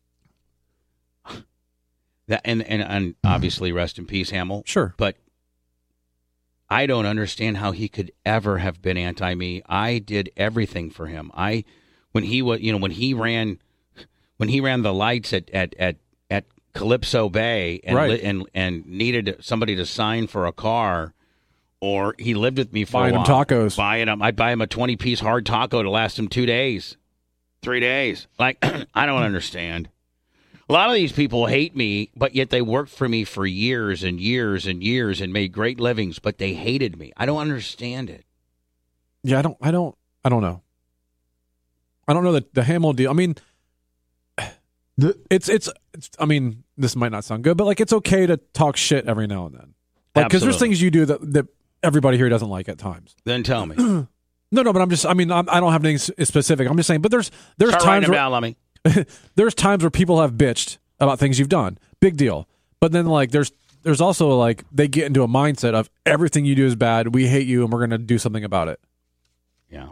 That, and, and, and obviously, rest in peace, Hamill. Sure. But I don't understand how he could ever have been anti-me. I did everything for him. I, when he was, you know, when he ran, when he ran the lights at at at, at Calypso Bay and Right. lit, and and needed somebody to sign for a car, or he lived with me for Buying a him while. tacos. Buying him, I'd buy him a twenty-piece hard taco to last him two days, three days. Like, I don't understand. A lot of these people hate me, but yet they worked for me for years and years and years and made great livings, but they hated me. I don't understand it. Yeah, I don't, I don't, I don't know. I don't know the the Hamill deal. I mean, the, it's, it's it's. I mean, this might not sound good, but like it's okay to talk shit every now and then, like because there's Absolutely. things you do that that everybody here doesn't like at times. Then tell me. no, no, but I'm just. I mean, I'm, I don't have anything s- specific. I'm just saying. But there's there's Start times writing them where, down, Lummy. there's times where people have bitched about things you've done. Big deal. But then like there's there's also like they get into a mindset of everything you do is bad. We hate you, and we're going to do something about it. Yeah.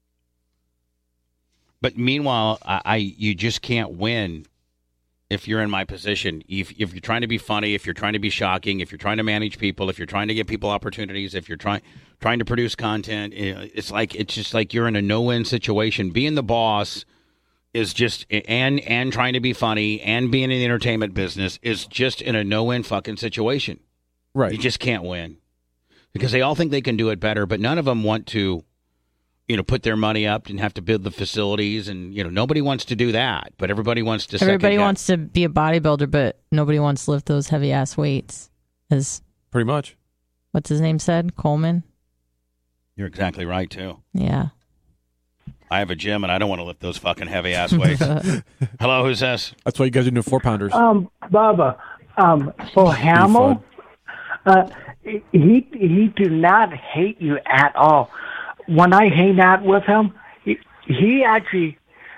But meanwhile, I, I you just can't win if you're in my position. If, if you're trying to be funny, if you're trying to be shocking, if you're trying to manage people, if you're trying to give people opportunities, if you're trying trying to produce content, it's like it's just like you're in a no-win situation. Being the boss is just and and trying to be funny and being in the entertainment business is just in a no-win fucking situation. Right. You just can't win because they all think they can do it better, but none of them want to, you know, put their money up and have to build the facilities, and you know nobody wants to do that, but everybody wants to. Everybody second wants to be a bodybuilder, but nobody wants to lift those heavy ass weights. As pretty much, what's his name said, Coleman. You're exactly right too. Yeah. I have a gym, and I don't want to lift those fucking heavy ass weights. Hello, who's this? That's why you guys are doing four pounders. Um, Bubba, um, for Hamill, uh, he he do not hate you at all. When I hang out with him, he, he actually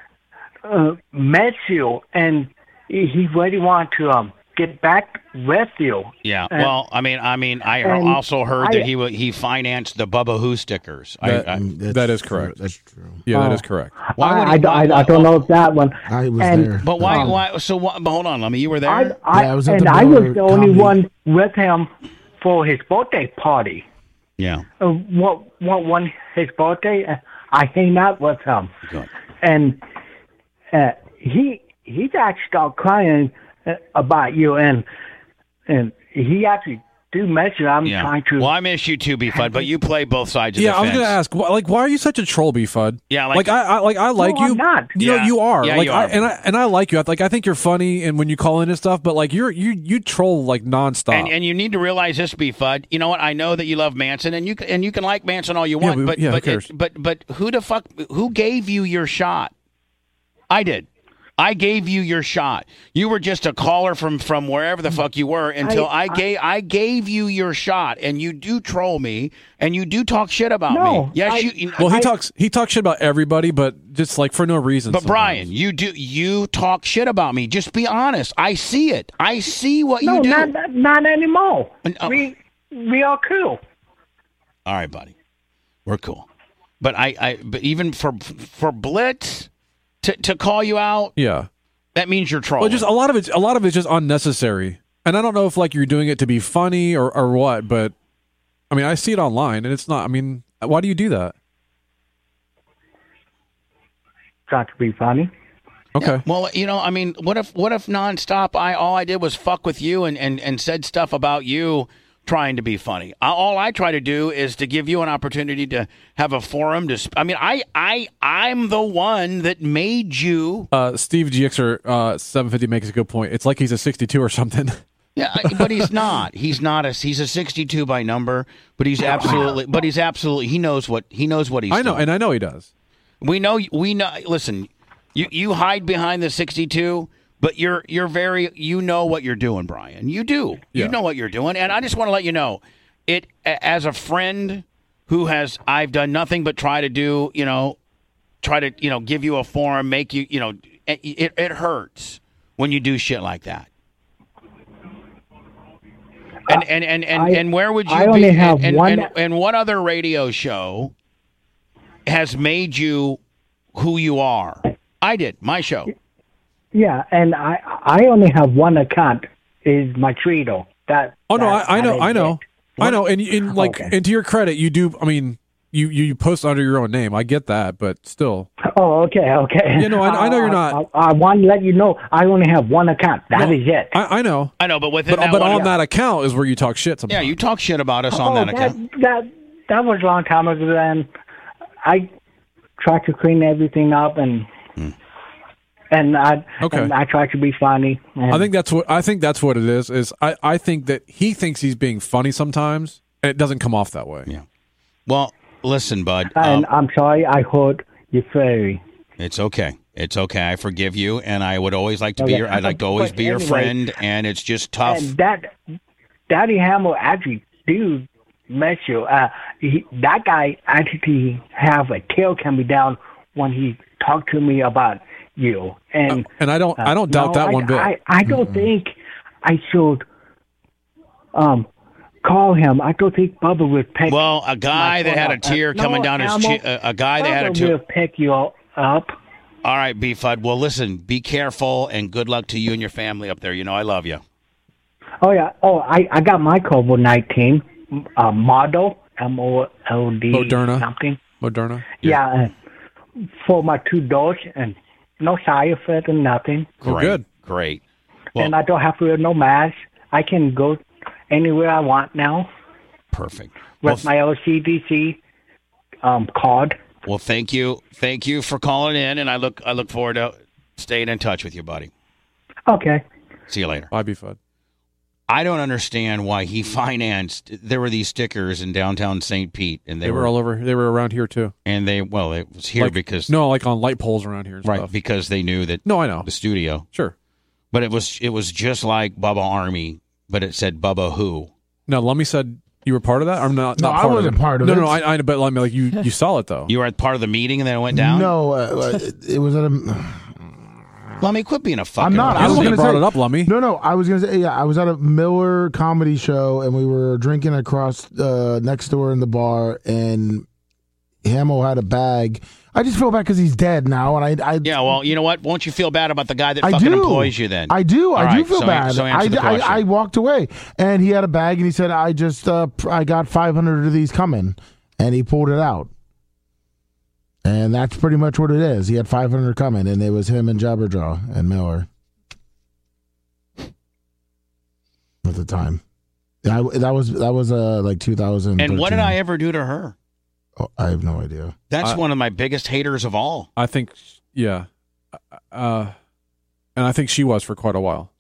uh, met you, and he really want to um get back with you. Yeah. And- Well, I mean, I mean, I and also heard I- that he wa- he financed the Bubba Who stickers. That- I, I, that is correct. That's true. Yeah, that Oh. is correct. Why would I, he- I, I don't know if that one. I was And- there. But why? Um, why? So what, but hold on, Lemmy, you were there. I, I, Yeah, I was at and the I was Miller the only comedy- one with him for his birthday party. yeah. Uh, what what one his birthday? Uh, I hang out with him, Good. and uh, he he actually started crying uh, about you, and and he actually do mention I'm Yeah. trying to. Well, I miss you too, B Fudd, but you play both sides of Yeah, the I was fence. gonna ask, wh- like, why are you such a troll, B Fudd? Yeah, like- like, I, I like I like No, you. I'm not. You know, Yeah. you are. Yeah, like, you I, are. and I and I like you. Like, I think you're funny, and when you call in and stuff, but like, you're you you troll like nonstop. And, and you need to realize this, B Fudd. You know what? I know that you love Manson, and you can, and you can like Manson all you Yeah, want, we- but yeah, who but, cares? it, but but who the fuck? Who gave you your shot? I did. I gave you your shot. You were just a caller from, from wherever the fuck you were until I, I- gave I gave you your shot, and you do troll me, and you do talk shit about No, me. Yes, I- you. you well, he I- talks he talks shit about everybody, but just like for no reason. But sometimes. Brian, you do you talk shit about me. Just be honest. I see it. I see what no, you do. not not anymore. And, uh, we we are cool. All right, buddy. We're cool. But I, I but even for for Blitz to, to call you out, yeah. that means you're trolling. Well, just a lot of it. A lot of it's just unnecessary, and I don't know if like you're doing it to be funny or or what. But I mean, I see it online, and it's not. I mean, why do you do that? Trying to be funny. Okay. Yeah, well, you know, I mean, what if what if nonstop I all I did was fuck with you and, and, and said stuff about you trying to be funny. I, all I try to do is to give you an opportunity to have a forum to sp- I mean, I I I'm the one that made you. Uh, Steve G X R uh, seven fifty makes a good point. It's like he's a sixty-two or something. Yeah, I- but he's not. He's not a he's a sixty-two by number, but he's absolutely but he's absolutely he knows what he knows what he's I know, doing. and I know he does. We know we know listen, you you hide behind the sixty-two, but you're you're very you know what you're doing, Brian. You do. Yeah. You know what you're doing, and I just want to let you know it a- as a friend who has I've done nothing but try to do, you know, try to, you know, give you a forum, make you, you know, it it, it hurts when you do shit like that. And and and and, I- and where would you I be? only have and, one- and, and what other radio show has made you who you are? I did my show. Yeah, and I I only have one account. Is my Tweedo. That. Oh no, that- I, I know, that I is know, it. I know. And, and like, Okay. and to your credit, you do. I mean, you, you post under your own name. I get that, but still. Oh, okay, okay. You know, I, I know you're not. I, I, I want to let you know I only have one account. That No, is it. I, I know. I know, but within But, that but one, on that account is where you talk shit sometimes. yeah, you talk shit about us on oh, that that, account. that that was a long time ago. Then I tried to clean everything up, and and I Okay. and I tried to be funny. And I think that's what I think that's what it is. Is I, I think that he thinks he's being funny sometimes, and it doesn't come off that way. Yeah. Well, listen, bud. and um, I'm sorry I hurt your fairy. It's okay. It's okay. I forgive you, and I would always like to be Okay. your. I'd like to always But be your anyway, friend, and it's just tough. And that Daddy Hamill actually do mess you. Uh, he, that guy actually have a tail coming down when he talked to me about you. And and I don't I don't doubt no, that I, one bit. I, I don't mm-hmm. think I should um call him. I don't think Bubba would pick. Well, a guy that had a tear uh, coming no, down his Hamill, chin. A, a guy that had a Bubba tear. will pick you up. All right, B-Fud. Well, listen, be careful, and good luck to you and your family up there. You know I love you. Oh yeah. Oh, I I got my COVID nineteen uh, model M O L D Moderna. something. Moderna. Yeah, uh, for my two doses and no side effect and nothing. Oh, good. Great. And I don't have to wear no mask. I can go anywhere I want now. Perfect. With Well, my O C D C um, card. Well, thank you, thank you for calling in, and I look, I look forward to staying in touch with you, buddy. Okay. See you later. Bye, B-Fud. I don't understand why he financed. There were these stickers in downtown Saint Pete, and they, They were all over. They were around here too. And they, well, it was here Like- because no, like on light poles around here and right stuff. because they knew that. No, I know the studio. Sure, but it was it was just like Bubba Army, but it said Bubba Who. No, Lummy said you were part of that. I'm not. No, not I part wasn't of it. part of no, it. No, no, I, I. But Lummy, like you, you saw it though. You were at part of the meeting, and then it went down. No, uh, it, it was at a. Lummy, quit being a fucking. I'm not. I was You going to brought say, it up, Lummy. No, no. I was going to say, yeah. I was at a Miller comedy show, and we were drinking across uh, next door in the bar, and Hamill had a bag. I just feel bad because he's dead now, and I, I. Yeah, well, you know what? Won't you feel bad about the guy that I fucking do. employs you? Then I do. All I do right, feel so, bad. So I, answer the I, question. I walked away, and he had a bag, and he said, "I just, uh, I got five hundred of these coming," and he pulled it out. And that's pretty much what it is. He had five hundred coming, and it was him and Jabberjaw and Miller at the time. I, that was that was uh, like two thousand. And what did I ever do to her? Oh, I have no idea. That's I- one of my biggest haters of all. I think, yeah, uh, and I think she was for quite a while.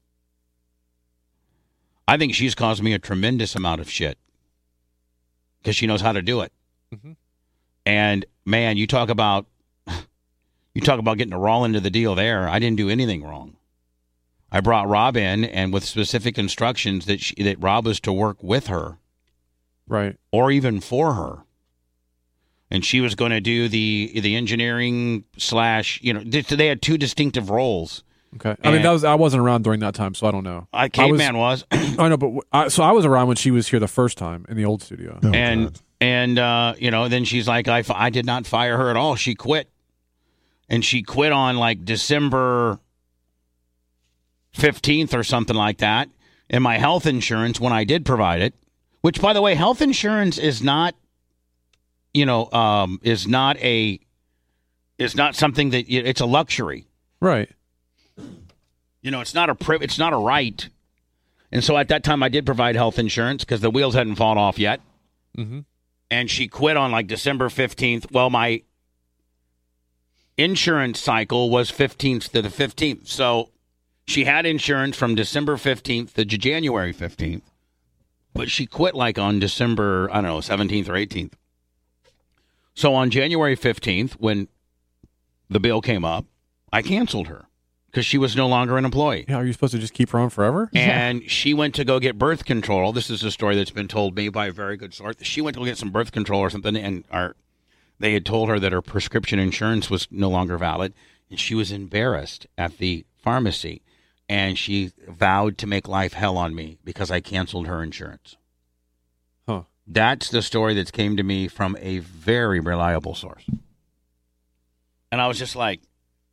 I think she's caused me a tremendous amount of shit because she knows how to do it. Mhm. And man, you talk about you talk about getting a raw into the deal there. I didn't do anything wrong. I brought Rob in, and with specific instructions that she, that Rob was to work with her, right, or even for her. And she was going to do the the engineering slash, you know, they, they had two distinctive roles. Okay, I mean And- that was I wasn't around during that time, so I don't know. I caveman was. I know, but w- I, so I was around when she was here the first time in the old studio. and and uh, you know, then she's like, I, fi- I did not fire her at all. She quit, and she quit on like December fifteenth or something like that. And my health insurance, when I did provide it, which by the way, health insurance is not, you know, um, is not a is not something that it's a luxury, right? You know, it's not a priv- it's not a right. And so at that time, I did provide health insurance because the wheels hadn't fallen off yet. Mm-hmm. And she quit on like December fifteenth. Well, my insurance cycle was fifteenth to the fifteenth. So she had insurance from December fifteenth to January fifteenth. But she quit like on December, I don't know, seventeenth or eighteenth. So on January fifteenth, when the bill came up, I canceled her because she was no longer an employee. Yeah, are you supposed to just keep her on forever? And she went to go get birth control. This is a story that's been told me by a very good source. She went to go get some birth control or something, and our, they had told her that her prescription insurance was no longer valid, and she was embarrassed at the pharmacy, and she vowed to make life hell on me because I canceled her insurance. Huh. That's the story that came to me from a very reliable source. And I was just like,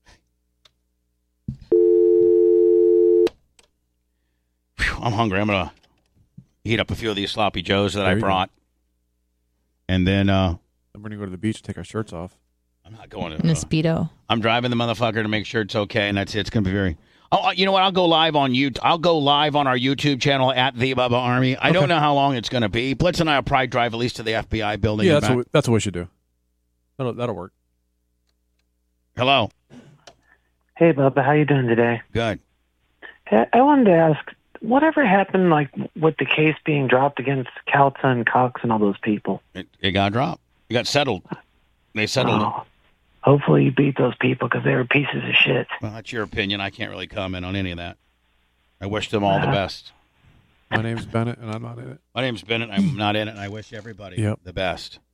I'm hungry. I'm going to heat up a few of these sloppy joes that There I you brought. And then uh, Then we're going to go to the beach and take our shirts off. I'm not going to. In a Speedo. I'm driving the motherfucker to make sure it's okay, and that's it. It's going to be very... Oh, you know what? I'll go live on you. I'll go live on our YouTube channel at The Bubba Army. I Okay. don't know how long it's going to be. Blitz and I will probably drive at least to the F B I building. Yeah, and that's back. what, we, that's what we should do. That'll, that'll work. Hello. Hey, Bubba, how you doing today? Good. Hey, I wanted to ask, whatever happened, like, with the case being dropped against Kaltza and Cox and all those people? It, it got dropped. It got settled. They settled Oh, hopefully you beat those people because they were pieces of shit. it. Well, that's your opinion. I can't really comment on any of that. I wish them all the Uh, best. My name's Bennett, and I'm not in it. My name's Bennett. I'm not in it, and I wish everybody Yep. the best.